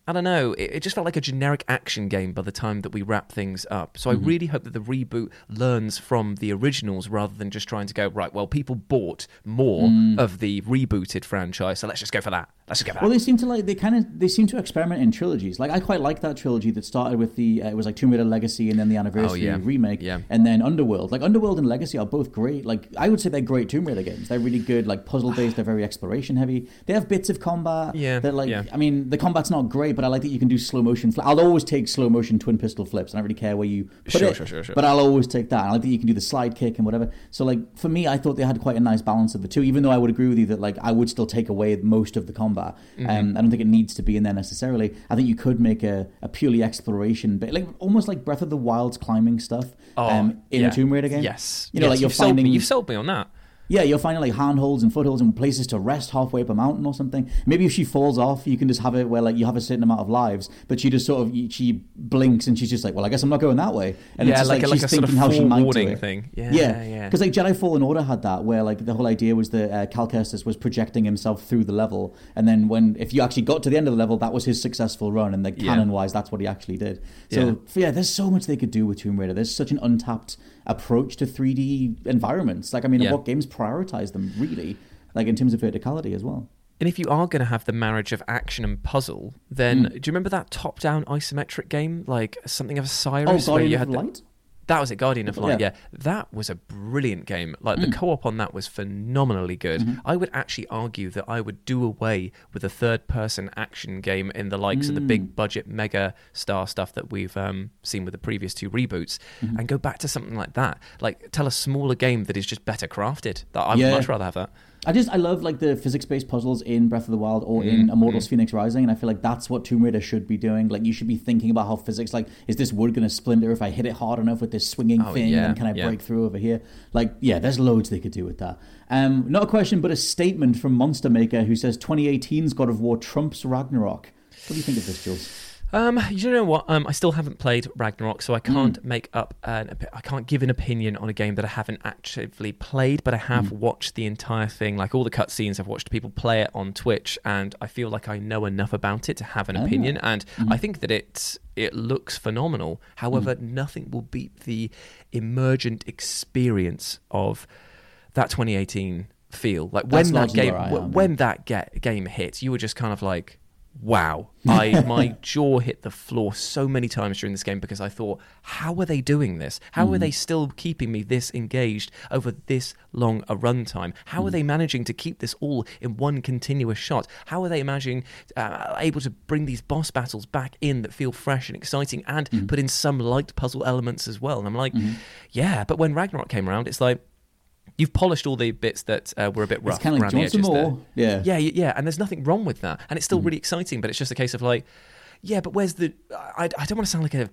[SPEAKER 4] I don't know, it, it just felt like a generic action game by the time that we wrap things up. So
[SPEAKER 3] Mm-hmm.
[SPEAKER 4] I really hope that the reboot learns from the originals rather than just trying to go, right, well, people bought more
[SPEAKER 3] Mm.
[SPEAKER 4] of the rebooted franchise, so let's just go for that. Let's just go for
[SPEAKER 3] Well,
[SPEAKER 4] that.
[SPEAKER 3] they seem to like they kind of they seem to experiment in trilogies. Like I quite like that trilogy that started with the uh, it was like Tomb Raider Legacy and then the Anniversary
[SPEAKER 4] Oh, yeah.
[SPEAKER 3] remake,
[SPEAKER 4] Yeah.
[SPEAKER 3] and then Underworld. Like Underworld and Legacy are both great. Like I would say they're great Tomb Raider games. They're really good, like puzzle based. They're very exploration heavy. They have bits of combat.
[SPEAKER 4] Yeah,
[SPEAKER 3] They're like
[SPEAKER 4] yeah.
[SPEAKER 3] I mean the combat's not great, but I like that you can do slow motion. Fl- I'll always take slow motion twin pistol flips. I don't really care where you put
[SPEAKER 4] Sure,
[SPEAKER 3] it,
[SPEAKER 4] sure, sure, sure.
[SPEAKER 3] but I'll always take that. I like that you can do the slide kick and whatever. So like for me, I thought they had quite a nice balance of the two. Even though I would agree with you that like I would still take away most of the combat.
[SPEAKER 4] Mm-hmm.
[SPEAKER 3] Um, I don't think it needs to be in there necessarily. I think you could make a, a purely exploration bit, like almost like Breath of the Wild's climbing stuff
[SPEAKER 4] Oh,
[SPEAKER 3] um, in
[SPEAKER 4] yeah.
[SPEAKER 3] a Tomb Raider game.
[SPEAKER 4] Yes.
[SPEAKER 3] You know,
[SPEAKER 4] yes,
[SPEAKER 3] like you're
[SPEAKER 4] you've sold
[SPEAKER 3] finding
[SPEAKER 4] me. You've sold me on that.
[SPEAKER 3] Yeah, you're finding like handholds and footholds and places to rest halfway up a mountain or something. Maybe if she falls off, you can just have it where like you have a certain amount of lives, but she just sort of she blinks and she's just like, well, I guess I'm not going that way. And
[SPEAKER 4] Yeah,
[SPEAKER 3] it's just
[SPEAKER 4] like
[SPEAKER 3] like,
[SPEAKER 4] a- like
[SPEAKER 3] she's
[SPEAKER 4] a sort
[SPEAKER 3] thinking
[SPEAKER 4] of
[SPEAKER 3] how she might do
[SPEAKER 4] forewarning
[SPEAKER 3] it.
[SPEAKER 4] thing. Yeah,
[SPEAKER 3] yeah,
[SPEAKER 4] yeah.
[SPEAKER 3] because like Jedi Fallen Order had that where like the whole idea was that uh, Cal Kestis was projecting himself through the level, and then when if you actually got to the end of the level, that was his successful run, and like
[SPEAKER 4] Yeah.
[SPEAKER 3] canon wise, that's what he actually did. So
[SPEAKER 4] Yeah.
[SPEAKER 3] yeah, there's so much they could do with Tomb Raider. There's such an untapped approach to three D environments. Like I mean,
[SPEAKER 4] Yeah.
[SPEAKER 3] what games prioritize them really? Like in terms of verticality as well.
[SPEAKER 4] And if you are going to have the marriage of action and puzzle, then
[SPEAKER 3] Mm.
[SPEAKER 4] do you remember that top-down isometric game, like something of
[SPEAKER 3] Oh,
[SPEAKER 4] Cyrus? where
[SPEAKER 3] Guardian
[SPEAKER 4] you
[SPEAKER 3] of
[SPEAKER 4] had the-
[SPEAKER 3] Light?
[SPEAKER 4] That was it, Guardian of Light, yeah.
[SPEAKER 3] Yeah.
[SPEAKER 4] That was a brilliant game. Like,
[SPEAKER 3] Mm.
[SPEAKER 4] the co-op on that was phenomenally good.
[SPEAKER 3] Mm-hmm.
[SPEAKER 4] I would actually argue that I would do away with a third-person action game in the likes of the
[SPEAKER 3] Mm.
[SPEAKER 4] big-budget mega star stuff that we've um, seen with the previous two reboots
[SPEAKER 3] Mm-hmm.
[SPEAKER 4] and go back to something like that. Like, tell a smaller game that is just better crafted. That I would
[SPEAKER 3] Yeah.
[SPEAKER 4] much rather have that.
[SPEAKER 3] I just I love like the physics-based puzzles in Breath of the Wild or in Immortals: Phoenix Rising, and I feel like that's what Tomb Raider should be doing. Like you should be thinking about how physics, like, is this wood going to splinter if I hit it hard enough with this swinging
[SPEAKER 4] Oh,
[SPEAKER 3] thing,
[SPEAKER 4] yeah,
[SPEAKER 3] and can I
[SPEAKER 4] yeah.
[SPEAKER 3] break through over here? Like, yeah, there's loads they could do with that. Um, not a question, but a statement from Monster Maker who says twenty eighteen's God of War trumps Ragnarok. What do you think of this, Jules?
[SPEAKER 4] Um, you know what? Um, I still haven't played Ragnarok, so I
[SPEAKER 3] Hmm.
[SPEAKER 4] can't make up an. opi- I can't give an opinion on a game that I haven't actively played, but I have
[SPEAKER 3] Hmm.
[SPEAKER 4] watched the entire thing, like all the cutscenes. I've watched people play it on Twitch, and I feel like I know enough about it to have an
[SPEAKER 3] Oh.
[SPEAKER 4] opinion. And
[SPEAKER 3] Hmm.
[SPEAKER 4] I think that it it looks phenomenal. However, nothing will beat the emergent experience of that twenty eighteen feel. Like when
[SPEAKER 3] That's
[SPEAKER 4] that
[SPEAKER 3] largely
[SPEAKER 4] game,
[SPEAKER 3] where I
[SPEAKER 4] w-
[SPEAKER 3] am,
[SPEAKER 4] when
[SPEAKER 3] yeah.
[SPEAKER 4] that get, game hit, you were just kind of like, wow. I my jaw hit the floor so many times during this game because I thought, how are they doing this? How
[SPEAKER 3] Mm.
[SPEAKER 4] are they still keeping me this engaged over this long a runtime? How
[SPEAKER 3] Mm.
[SPEAKER 4] are they managing to keep this all in one continuous shot? How are they managing uh, able to bring these boss battles back in that feel fresh and exciting and
[SPEAKER 3] Mm-hmm.
[SPEAKER 4] put in some light puzzle elements as well? And I'm like, yeah, but when Ragnarok came around, it's like, you've polished all the bits that uh, were a bit rough
[SPEAKER 3] It's kind of like,
[SPEAKER 4] around
[SPEAKER 3] do
[SPEAKER 4] the
[SPEAKER 3] you want
[SPEAKER 4] edges
[SPEAKER 3] some
[SPEAKER 4] there.
[SPEAKER 3] more? Yeah.
[SPEAKER 4] Yeah, yeah, and there's nothing wrong with that, and it's still
[SPEAKER 3] Mm.
[SPEAKER 4] really exciting. But it's just a case of like, yeah, but where's the? I, I don't want to sound like a,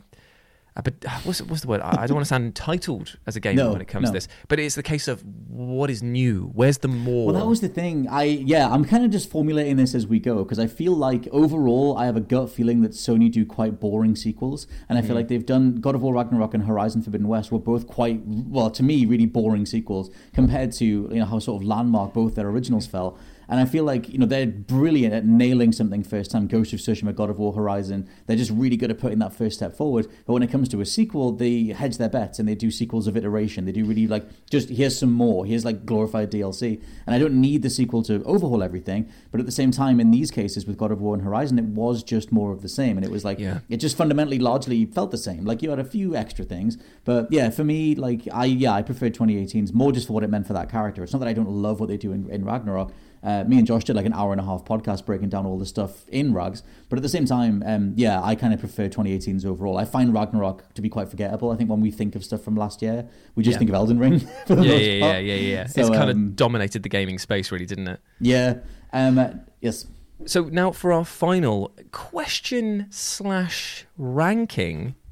[SPEAKER 4] a but what's what's the word? I, I don't want to sound entitled as a gamer
[SPEAKER 3] No,
[SPEAKER 4] when it comes
[SPEAKER 3] no.
[SPEAKER 4] to this. But it's the case of what is new. Where's the more?
[SPEAKER 3] Well, that was the thing. I yeah, I'm kind of just formulating this as we go because I feel like overall I have a gut feeling that Sony do quite boring sequels, and I feel like they've done God of War Ragnarok and Horizon Forbidden West were both quite well to me really boring sequels compared to you know how sort of landmark both their originals fell. And I feel like, you know, they're brilliant at nailing something first time. Ghost of Tsushima, God of War, Horizon. They're just really good at putting that first step forward. But when it comes to a sequel, they hedge their bets and they do sequels of iteration. They do really like, just here's some more. Here's like glorified D L C. And I don't need the sequel to overhaul everything. But at the same time, in these cases with God of War and Horizon, it was just more of the same. And it was like,
[SPEAKER 4] Yeah.
[SPEAKER 3] it just fundamentally largely felt the same. Like you had a few extra things. But yeah, for me, like, I, yeah, I preferred twenty eighteen's more just for what it meant for that character. It's not that I don't love what they do in, in Ragnarok. Uh, me and Josh did like an hour and a half podcast breaking down all the stuff in Rags, but at the same time, um, yeah, I kind of prefer twenty eighteen's overall. I find Ragnarok to be quite forgettable. I think when we think of stuff from last year, we just
[SPEAKER 4] Yeah.
[SPEAKER 3] think of Elden Ring. For the
[SPEAKER 4] yeah,
[SPEAKER 3] most
[SPEAKER 4] yeah,
[SPEAKER 3] part.
[SPEAKER 4] yeah, yeah, yeah.
[SPEAKER 3] So,
[SPEAKER 4] it's kind
[SPEAKER 3] um,
[SPEAKER 4] of dominated the gaming space, really, didn't it?
[SPEAKER 3] Yeah. Um, yes.
[SPEAKER 4] So now for our final question slash ranking.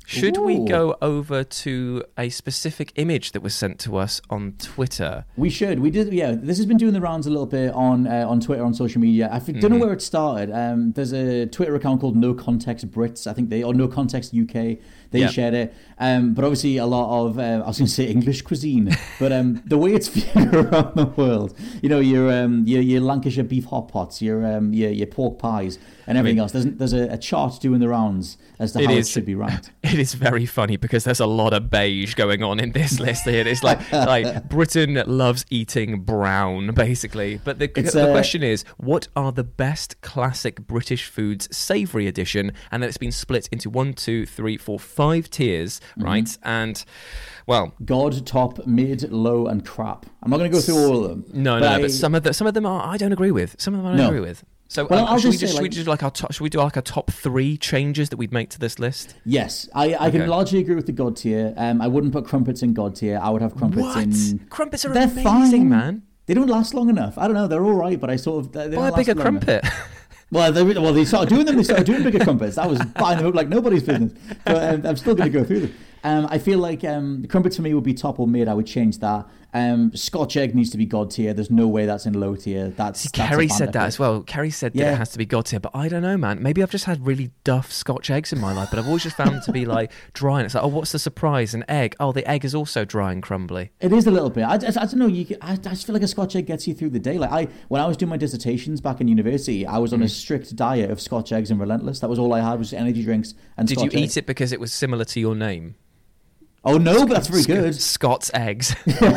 [SPEAKER 4] Should
[SPEAKER 3] Ooh.
[SPEAKER 4] we go over to a specific image that was sent to us on Twitter?
[SPEAKER 3] We should. We did. Yeah, this has been doing the rounds a little bit on uh, on Twitter, on social media. I don't mm-hmm. know where it started. Um, there's a Twitter account called No Context Brits. I think they or No Context U K. They yep. shared it. Um, but obviously a lot of uh, I was going to say English cuisine, but um, the way it's viewed around the world, you know, your um, your, your Lancashire beef hot pots, your um, your, your pork pies, and everything I mean, else. There's there's a, a chart doing the rounds as to how it, is, it should be ranked.
[SPEAKER 4] It is very funny because there's a lot of beige going on in this list here. It's like like Britain loves eating brown, basically. But the, the uh, question is, what are the best classic British foods savoury edition? And then it's been split into one, two, three, four, five tiers, mm-hmm. right? And well,
[SPEAKER 3] God, top, mid, low, and crap. I'm not going to go through all of them.
[SPEAKER 4] No, no, I, no. But some of the some of them are I don't agree with. Some of them I don't no. agree with. So well, um, should, we just, say, like, should we do like our top, should we do like a top three changes that we'd make to this list?
[SPEAKER 3] Yes, I, I okay. can largely agree with the God tier. Um, I wouldn't put crumpets in God tier. I would have crumpets
[SPEAKER 4] what?
[SPEAKER 3] in.
[SPEAKER 4] Crumpets are
[SPEAKER 3] they're
[SPEAKER 4] amazing,
[SPEAKER 3] fine.
[SPEAKER 4] man.
[SPEAKER 3] They don't last long enough. I don't know. They're all right, but I sort of. They
[SPEAKER 4] Buy a bigger crumpet.
[SPEAKER 3] Well, they, well, they started doing them. They started doing bigger crumpets. That was buying them up like nobody's business. But um, I'm still going to go through them. Um, I feel like um, the crumpets for me would be top or mid. I would change that. Um, Scotch egg needs to be God tier. There's no way that's in low tier. That's,
[SPEAKER 4] See,
[SPEAKER 3] that's
[SPEAKER 4] Kerry said that as well. Kerry said
[SPEAKER 3] yeah.
[SPEAKER 4] that it has to be God tier, but I don't know, man. Maybe I've just had really duff Scotch eggs in my life, but I've always just found them to be like dry. And it's like, oh, what's the surprise? An egg. Oh, the egg is also dry and crumbly.
[SPEAKER 3] It is a little bit. I, I, I don't know. You, I, I just feel like a Scotch egg gets you through the day. Like I, when I was doing my dissertations back in university, I was on mm. a strict diet of Scotch eggs and Relentless. That was all I had was energy drinks and
[SPEAKER 4] Did
[SPEAKER 3] Scotch
[SPEAKER 4] you eat
[SPEAKER 3] eggs.
[SPEAKER 4] it because it was similar to your name?
[SPEAKER 3] Oh no, but that's very good.
[SPEAKER 4] Scott's eggs.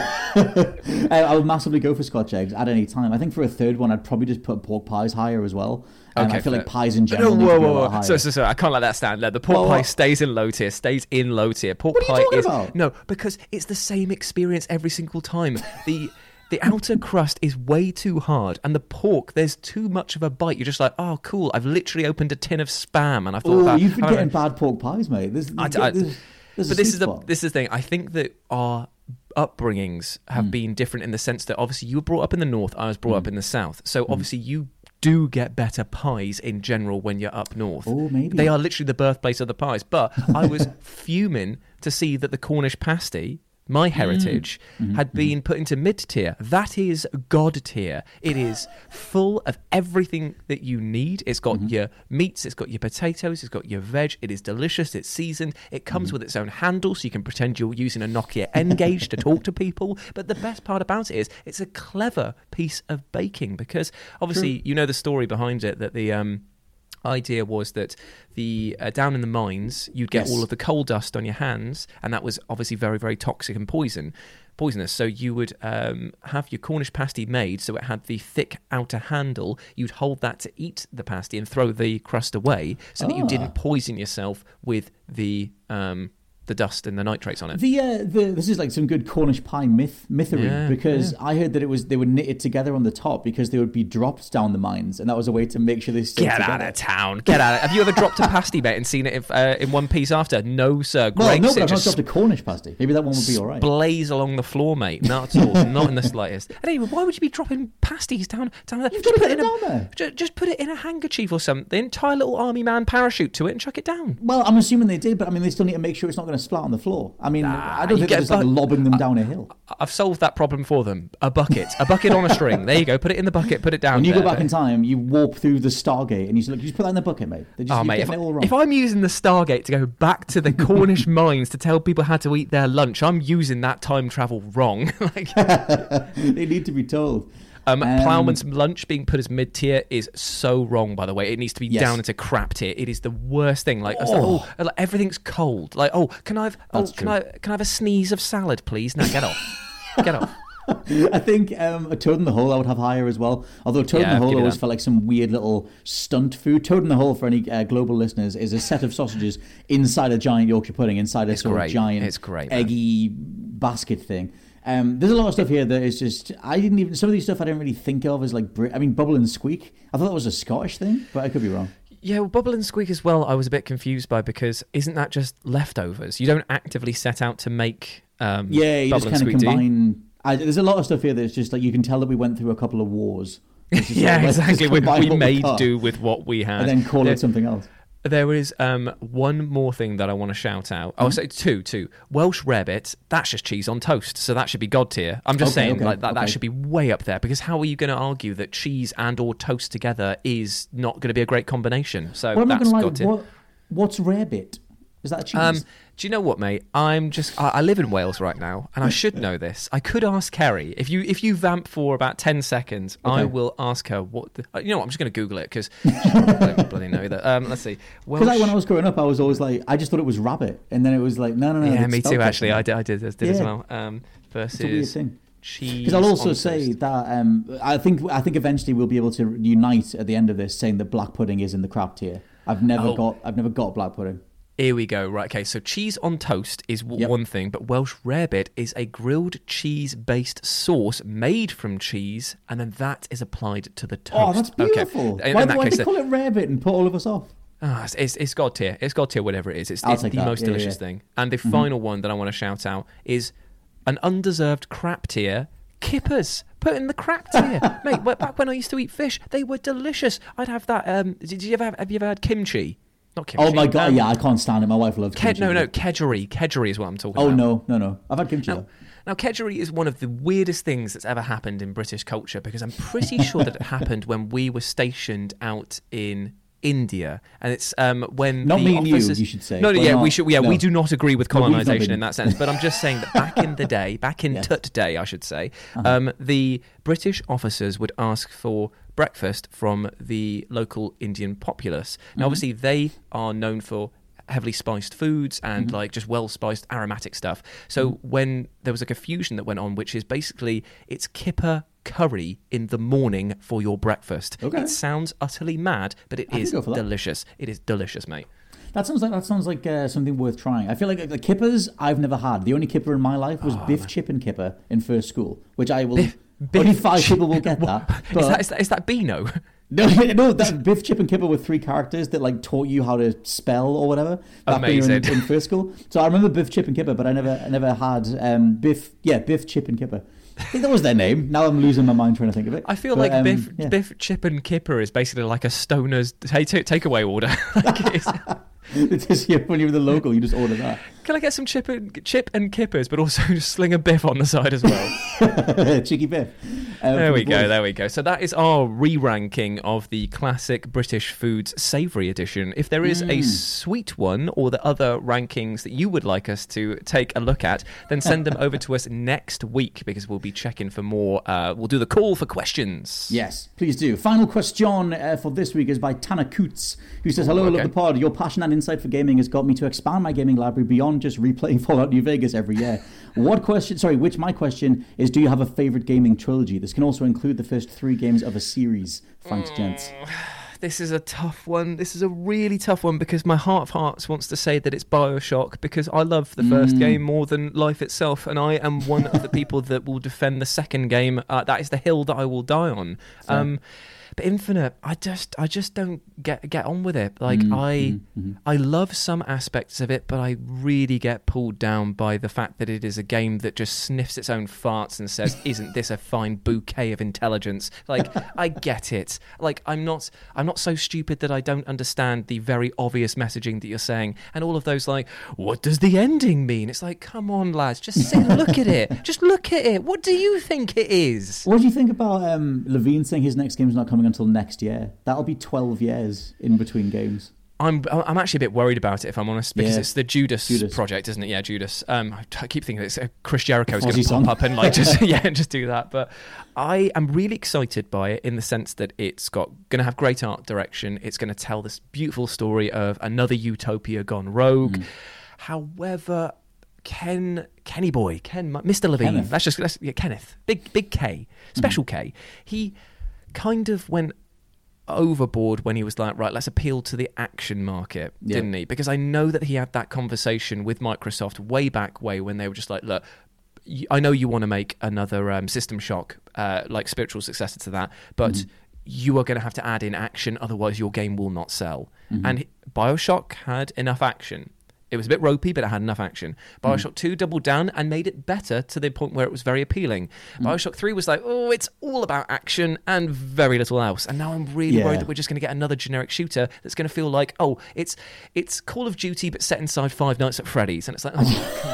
[SPEAKER 3] I, I would massively go for Scotch eggs at any time. I think for a third one, I'd probably just put pork pies higher as well. Um,
[SPEAKER 4] okay,
[SPEAKER 3] I feel
[SPEAKER 4] fair.
[SPEAKER 3] like pies in general.
[SPEAKER 4] No,
[SPEAKER 3] whoa,
[SPEAKER 4] whoa,
[SPEAKER 3] whoa,
[SPEAKER 4] whoa.
[SPEAKER 3] whoa.
[SPEAKER 4] So, so, so I can't let that stand. The pork
[SPEAKER 3] whoa,
[SPEAKER 4] pie
[SPEAKER 3] whoa.
[SPEAKER 4] stays in low tier. Stays in low tier. Pork
[SPEAKER 3] what are you
[SPEAKER 4] pie is
[SPEAKER 3] about?
[SPEAKER 4] no, because it's the same experience every single time. The The outer crust is way too hard, and the pork, there's too much of a bite. You're just like, oh, cool. I've literally opened a tin of Spam, and I thought
[SPEAKER 3] oh,
[SPEAKER 4] about.
[SPEAKER 3] You've been getting bad pork pies, mate. There's,
[SPEAKER 4] I,
[SPEAKER 3] there's,
[SPEAKER 4] I,
[SPEAKER 3] there's, there's
[SPEAKER 4] but this is the this is the thing. I think that our upbringings have mm. been different in the sense that obviously you were brought up in the north, I was brought mm. up in the south. So mm. obviously you do get better pies in general when you're up north.
[SPEAKER 3] Oh, maybe.
[SPEAKER 4] They are literally the birthplace of the pies. But I was fuming to see that the Cornish pasty, my heritage, mm. had been put into mid-tier. That is God tier. It is full of everything that you need. It's got mm-hmm. your meats, it's got your potatoes, it's got your veg. It is delicious, it's seasoned. It comes mm. with its own handle, so you can pretend you're using a Nokia N-Gage to talk to people. But the best part about it is it's a clever piece of baking because obviously True. You know the story behind it, that the... um. idea was that the uh, down in the mines you'd get yes. all of the coal dust on your hands, and that was obviously very, very toxic and poison poisonous. So you would um, have your Cornish pasty made so it had the thick outer handle. You'd hold that to eat the pasty and throw the crust away so ah. that you didn't poison yourself with the um, the dust and the nitrates on it.
[SPEAKER 3] The, uh, the this is like some good Cornish pie myth mythery yeah, because yeah. I heard that it was they were knitted together on the top because they would be dropped down the mines, and that was a way to make sure they stayed
[SPEAKER 4] Get
[SPEAKER 3] together.
[SPEAKER 4] out of town! Get out! Of, have you ever dropped a pasty, mate, and seen it in, uh, in one piece after? No, sir.
[SPEAKER 3] Well,
[SPEAKER 4] Greg's
[SPEAKER 3] no, but I've not
[SPEAKER 4] just
[SPEAKER 3] dropped a Cornish pasty. Maybe that one would be all right.
[SPEAKER 4] Blaze along the floor, mate. Not at all. Not in the slightest. And anyway, why would you be dropping pasties down down there?
[SPEAKER 3] You've
[SPEAKER 4] just
[SPEAKER 3] got to
[SPEAKER 4] put
[SPEAKER 3] put it
[SPEAKER 4] in
[SPEAKER 3] down
[SPEAKER 4] a,
[SPEAKER 3] there.
[SPEAKER 4] Just, just put it in a handkerchief or something. Tie a little army man parachute to it and chuck it down.
[SPEAKER 3] Well, I'm assuming they did, but I mean, they still need to make sure it's not going to splat on the floor. I mean,
[SPEAKER 4] nah,
[SPEAKER 3] I don't think they're just like lobbing them I, down a hill.
[SPEAKER 4] I've solved that problem for them. A bucket. A bucket on a string. There you go. Put it in the bucket. Put it down
[SPEAKER 3] When you
[SPEAKER 4] there.
[SPEAKER 3] go back in time, you warp through the Stargate and you say, look, you just put that in the bucket, mate. They're just,
[SPEAKER 4] oh, mate, if,
[SPEAKER 3] it all wrong.
[SPEAKER 4] if I'm using the Stargate to go back to the Cornish mines to tell people how to eat their lunch, I'm using that time travel wrong. like,
[SPEAKER 3] they need to be told.
[SPEAKER 4] Um, um, Ploughman's lunch being put as mid-tier is so wrong, by the way. It needs to be
[SPEAKER 3] yes.
[SPEAKER 4] down into crap tier. It is the worst thing. Like,
[SPEAKER 3] oh.
[SPEAKER 4] I was like, oh, like, everything's cold. Like, oh, can I have, oh,
[SPEAKER 3] That's
[SPEAKER 4] can
[SPEAKER 3] true.
[SPEAKER 4] I, can I have a sneeze of salad, please? No, get off. Get off.
[SPEAKER 3] I think um, a Toad in the Hole I would have higher as well. Although Toad
[SPEAKER 4] Yeah,
[SPEAKER 3] in the Hole
[SPEAKER 4] give it
[SPEAKER 3] always
[SPEAKER 4] that.
[SPEAKER 3] felt like some weird little stunt food. Toad in the Hole, for any uh, global listeners, is a set of sausages inside a giant Yorkshire pudding, inside a
[SPEAKER 4] It's
[SPEAKER 3] sort
[SPEAKER 4] great.
[SPEAKER 3] of giant
[SPEAKER 4] It's great, man.
[SPEAKER 3] eggy basket thing. Um, there's a lot of stuff here that is just, I didn't even, some of these stuff I didn't really think of as like, Brit- I mean, Bubble and Squeak. I thought that was a Scottish thing, but I could be wrong.
[SPEAKER 4] Yeah, well, Bubble and Squeak as well, I was a bit confused by, because isn't that just leftovers? You don't actively set out to make um,
[SPEAKER 3] Yeah, you
[SPEAKER 4] Bubble
[SPEAKER 3] just
[SPEAKER 4] and
[SPEAKER 3] kind of
[SPEAKER 4] Squeak, do you?
[SPEAKER 3] combine. I, there's a lot of stuff here that's just like, you can tell that we went through a couple of wars.
[SPEAKER 4] Yeah,
[SPEAKER 3] like,
[SPEAKER 4] exactly. We,
[SPEAKER 3] combine
[SPEAKER 4] we
[SPEAKER 3] what
[SPEAKER 4] made
[SPEAKER 3] got
[SPEAKER 4] do with what we had.
[SPEAKER 3] and then call
[SPEAKER 4] Yeah.
[SPEAKER 3] it something else.
[SPEAKER 4] There is um, one more thing that I want to shout out. Mm-hmm. Oh, say two, two. Welsh rarebit, that's just cheese on toast, so that should be god tier. I'm just okay, saying okay, like that, okay. that should be way up there, because how are you going to argue that cheese and or toast together is not going to be a great combination? So
[SPEAKER 3] well,
[SPEAKER 4] that's god
[SPEAKER 3] like,
[SPEAKER 4] tier.
[SPEAKER 3] What, what's rarebit? Is that a cheese?
[SPEAKER 4] Um, do you know what, mate? I'm just. I, I live in Wales right now, and I should know this. I could ask Kerry if you if you vamp for about ten seconds. Okay. I will ask her what. The, you know what? I'm just going to Google it because I don't bloody know that. Um, let's see.
[SPEAKER 3] Because like when I was growing up, I was always like, I just thought it was rabbit, and then it was like, no, no, no.
[SPEAKER 4] Yeah, me too. Actually, I did. I did, I did yeah. as well. Um, versus cheese.
[SPEAKER 3] Because I'll also say toast. that um, I think I think eventually we'll be able to unite at the end of this, saying that black pudding is in the crap tier. I've never oh. got. I've never got black pudding.
[SPEAKER 4] Here we go. Right, okay, so cheese on toast is w- yep. one thing, but Welsh rarebit is a grilled cheese-based sauce made from cheese, and then that is applied to the toast.
[SPEAKER 3] Oh, that's beautiful.
[SPEAKER 4] Okay.
[SPEAKER 3] Why,
[SPEAKER 4] in that
[SPEAKER 3] why
[SPEAKER 4] case,
[SPEAKER 3] do they call it rarebit and put all of us off?
[SPEAKER 4] Oh, it's, it's, it's god tier. It's god tier, whatever it is. It's, it's the that. most yeah, delicious yeah. thing. And the mm-hmm. final one that I want to shout out is an undeserved crap tier. Kippers, put in the crap tier, mate. Back when I used to eat fish, they were delicious. I'd have that. Um, did you ever have, have you ever had kimchi? Not kimchi.
[SPEAKER 3] Oh my god, um, yeah, I can't stand it. My wife loves kimchi.
[SPEAKER 4] Ke- no, no, kedgeree. Kedgeree is what I'm talking
[SPEAKER 3] oh,
[SPEAKER 4] about.
[SPEAKER 3] Oh no, no, no. I've had kimchi.
[SPEAKER 4] Now, now, kedgeree is one of the weirdest things that's ever happened in British culture, because I'm pretty sure that it happened when we were stationed out in India, and it's um, when
[SPEAKER 3] not
[SPEAKER 4] the
[SPEAKER 3] me and
[SPEAKER 4] officers...
[SPEAKER 3] you, you should say.
[SPEAKER 4] No, no, yeah,
[SPEAKER 3] not,
[SPEAKER 4] we should. Yeah,
[SPEAKER 3] no.
[SPEAKER 4] we do not agree with colonisation
[SPEAKER 3] no,
[SPEAKER 4] in that sense. But I'm just saying that back in the day, back in
[SPEAKER 3] yes.
[SPEAKER 4] Tut Day, I should say,
[SPEAKER 3] uh-huh.
[SPEAKER 4] um, the British officers would ask for breakfast from the local Indian populace. Now, mm-hmm. obviously, they are known for heavily spiced foods and mm-hmm. like just well spiced aromatic stuff. So mm-hmm. when there was like a fusion that went on, which is basically it's kipper curry in the morning for your breakfast.
[SPEAKER 3] Okay.
[SPEAKER 4] It sounds utterly mad, but it
[SPEAKER 3] I
[SPEAKER 4] is delicious. It is delicious, mate.
[SPEAKER 3] That sounds like that sounds like uh, something worth trying. I feel like the kippers I've never had. The only kipper in my life was oh, Biff man. Chip and Kipper in first school, which I will. Biff, only Biff five people will get that. But
[SPEAKER 4] is that is that, is that Beano?
[SPEAKER 3] No, no, that Biff, Chip and Kipper were three characters that like taught you how to spell or whatever. Back
[SPEAKER 4] Amazing.
[SPEAKER 3] When you were in, in first school. So I remember Biff, Chip and Kipper, but I never, I never had um, Biff. Yeah, Biff, Chip and Kipper. I think that was their name. Now I'm losing my mind trying to think of it.
[SPEAKER 4] I feel
[SPEAKER 3] but,
[SPEAKER 4] like
[SPEAKER 3] um,
[SPEAKER 4] Biff,
[SPEAKER 3] yeah.
[SPEAKER 4] Biff, Chip and Kipper is basically like a stoner's take takeaway order. Like it's,
[SPEAKER 3] it's just here when you're the local, you just order that.
[SPEAKER 4] Can I get some chip and chip and kippers, but also just sling a Biff on the side as well?
[SPEAKER 3] Cheeky Biff. Um,
[SPEAKER 4] there we
[SPEAKER 3] the
[SPEAKER 4] go, there we go. So that is our re-ranking of the classic British foods savoury edition. If there is mm. a sweet one or the other rankings that you would like us to take a look at, then send them over to us next week, because we'll be checking for more. Uh, we'll do the call for questions.
[SPEAKER 3] Yes, please do. Final question uh, for this week is by Tanner Coots, who says, hello,
[SPEAKER 4] okay.
[SPEAKER 3] I love the pod. Your passion and insight for gaming has got me to expand my gaming library beyond just replaying Fallout New Vegas every year. What question, sorry, which my question is, do you have a favourite gaming trilogy? This can also include the first three games of a series. Thanks, mm, gents.
[SPEAKER 4] This is a tough one. This is a really tough one, because my heart of hearts wants to say that it's BioShock, because I love the first mm. game more than life itself, and I am one of the people that will defend the second game. Uh, that is the hill that I will die on. Um, But Infinite, I just, I just don't get get on with it. Like mm, I, mm, mm. I love some aspects of it, but I really get pulled down by the fact that it is a game that just sniffs its own farts and says, "Isn't this a fine bouquet of intelligence?" Like I get it. Like I'm not, I'm not so stupid that I don't understand the very obvious messaging that you're saying, and all of those like, "What does the ending mean?" It's like, come on, lads, just sit and look at it. Just look at it. What do you think it is?
[SPEAKER 3] What do you think about um, Levine saying his next game's not coming until next year? That'll be twelve years in between games.
[SPEAKER 4] I'm I'm actually a bit worried about it, if I'm honest, because
[SPEAKER 3] yeah.
[SPEAKER 4] it's the Judas,
[SPEAKER 3] Judas project,
[SPEAKER 4] isn't it? Yeah, Judas. Um, I keep thinking it's uh, Chris Jericho's going to pop up and like just yeah, just do that. But I am really excited by it in the sense that it's got going to have great art direction. It's going to tell this beautiful story of another utopia gone rogue. Mm. However, Ken, Kenny boy, Ken, Mister Levine. Kenneth. That's just that's, yeah, Kenneth, big big K, special mm. K. He kind of went overboard when he was like, right, let's appeal to the action market, yeah. didn't he? Because I know that he had that conversation with Microsoft way back way when they were just like, look, I know you want to make another um, System Shock, uh, like spiritual successor to that, but mm-hmm. you are going to have to add in action, otherwise your game will not sell. Mm-hmm. And BioShock had enough action. It was a bit ropey, but it had enough action. Bioshock mm. two doubled down and made it better to the point where it was very appealing. Mm. Bioshock three was like, oh, it's all about action and very little else. And now I'm really yeah. worried that we're just going to get another generic shooter that's going to feel like, oh, it's it's Call of Duty, but set inside Five Nights at Freddy's. And it's like,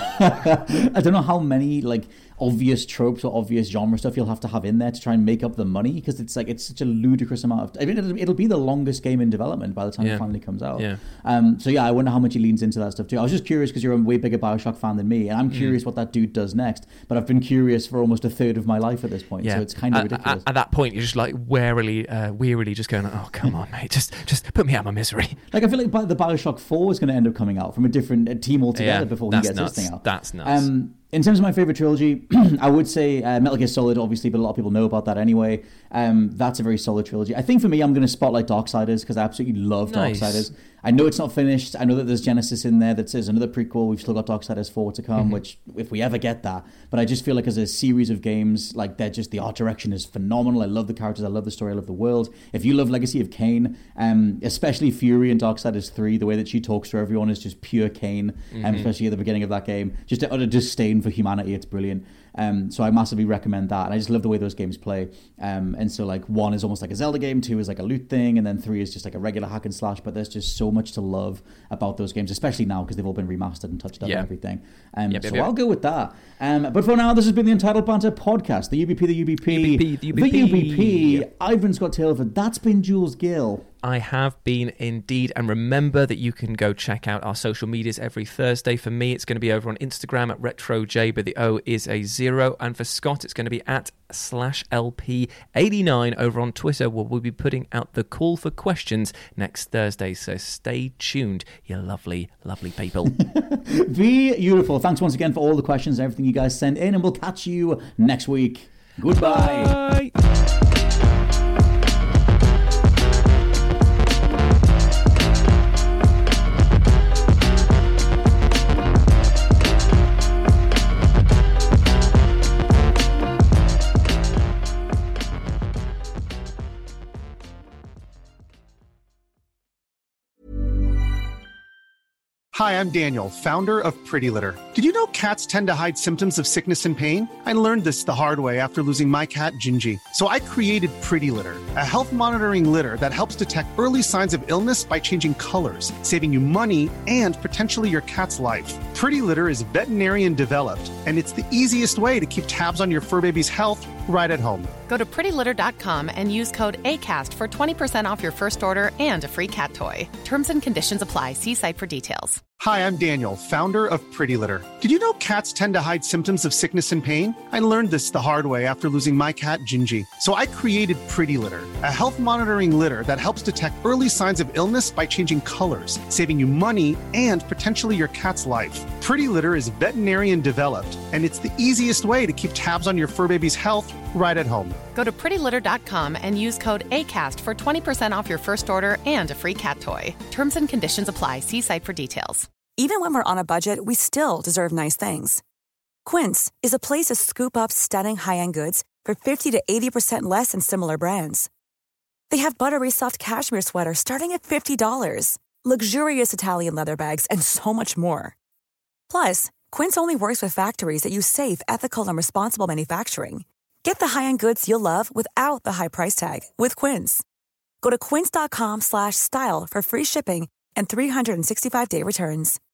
[SPEAKER 4] oh,
[SPEAKER 3] I don't know how many, like, obvious tropes or obvious genre stuff you'll have to have in there to try and make up the money, because it's like it's such a ludicrous amount of I mean it'll, it'll be the longest game in development by the time yeah. it finally comes out.
[SPEAKER 4] Yeah.
[SPEAKER 3] Um so yeah, I wonder how much he leans into that stuff too. I was just curious because you're a way bigger Bioshock fan than me, and I'm curious mm. what that dude does next, but I've been curious for almost a third of my life at this point. Yeah. So it's kind of
[SPEAKER 4] at,
[SPEAKER 3] ridiculous.
[SPEAKER 4] At, at that point you're just like warily uh, wearily just going, oh come on mate, just just put me out of my misery.
[SPEAKER 3] Like I feel like the Bioshock four is going to end up coming out from a different a team altogether
[SPEAKER 4] yeah,
[SPEAKER 3] before he gets
[SPEAKER 4] nuts.
[SPEAKER 3] this thing out.
[SPEAKER 4] That's nuts.
[SPEAKER 3] Um In terms of my favorite trilogy, I would say uh, Metal Gear Solid, obviously, but a lot of people know about that anyway. Um, that's a very solid trilogy. I think for me, I'm going to spotlight Darksiders because I absolutely love
[SPEAKER 4] nice.
[SPEAKER 3] Darksiders. I know it's not finished. I know that there's Genesis in there that says another prequel. We've still got Darksiders four to come, mm-hmm. which, if we ever get that. But I just feel like as a series of games, like they're just, the art direction is phenomenal. I love the characters. I love the story. I love the world. If you love Legacy of Kain, um, especially Fury in Darksiders three, the way that she talks to everyone is just pure Kain, mm-hmm. um, especially at the beginning of that game. Just an utter disdain for humanity. It's brilliant. Um, so I massively recommend that. And I just love the way those games play. Um, and so like one is almost like a Zelda game, two is like a loot thing, and then three is just like a regular hack and slash. But there's just so much to love about those games, especially now because they've all been remastered and touched up
[SPEAKER 4] yeah.
[SPEAKER 3] and everything. Um,
[SPEAKER 4] yep,
[SPEAKER 3] so
[SPEAKER 4] yep, yep.
[SPEAKER 3] I'll go with that. Um, but for now, this has been the Entitled Banter podcast. The U B P, the U B P,
[SPEAKER 4] U B P, the U B P.
[SPEAKER 3] The U B P. I've been Scott Taylor. That's been Jules Gill.
[SPEAKER 4] I have been indeed. And remember that you can go check out our social medias every Thursday. For me, it's going to be over on Instagram at RetroJ, but the O is a zero. And for Scott, it's going to be at slash L P eighty-nine over on Twitter, where we'll be putting out the call for questions next Thursday. So stay tuned, you lovely, lovely people.
[SPEAKER 3] Beautiful. Thanks once again for all the questions and everything you guys send in, and we'll catch you next week. Goodbye.
[SPEAKER 4] Bye.
[SPEAKER 8] Hi, I'm Daniel, founder of Pretty Litter. Did you know cats tend to hide symptoms of sickness and pain? I learned this the hard way after losing my cat, Gingy. So I created Pretty Litter, a health monitoring litter that helps detect early signs of illness by changing colors, saving you money and potentially your cat's life. Pretty Litter is veterinarian developed, and it's the easiest way to keep tabs on your fur baby's health right at home.
[SPEAKER 9] Go to pretty litter dot com and use code ACAST for twenty percent off your first order and a free cat toy. Terms and conditions apply. See site for details.
[SPEAKER 8] Hi, I'm Daniel, founder of Pretty Litter. Did you know cats tend to hide symptoms of sickness and pain? I learned this the hard way after losing my cat, Gingy. So I created Pretty Litter, a health monitoring litter that helps detect early signs of illness by changing colors, saving you money and potentially your cat's life. Pretty Litter is veterinarian developed, and it's the easiest way to keep tabs on your fur baby's health right at home.
[SPEAKER 9] Go to pretty litter dot com and use code ACAST for twenty percent off your first order and a free cat toy. Terms and conditions apply. See site for details.
[SPEAKER 10] Even when we're on a budget, we still deserve nice things. Quince is a place to scoop up stunning high-end goods for fifty to eighty percent less than similar brands. They have buttery soft cashmere sweaters starting at fifty dollars, luxurious Italian leather bags, and so much more. Plus, Quince only works with factories that use safe, ethical, and responsible manufacturing. Get the high-end goods you'll love without the high price tag with Quince. Go to quince dot com slash style for free shipping and three sixty-five day returns.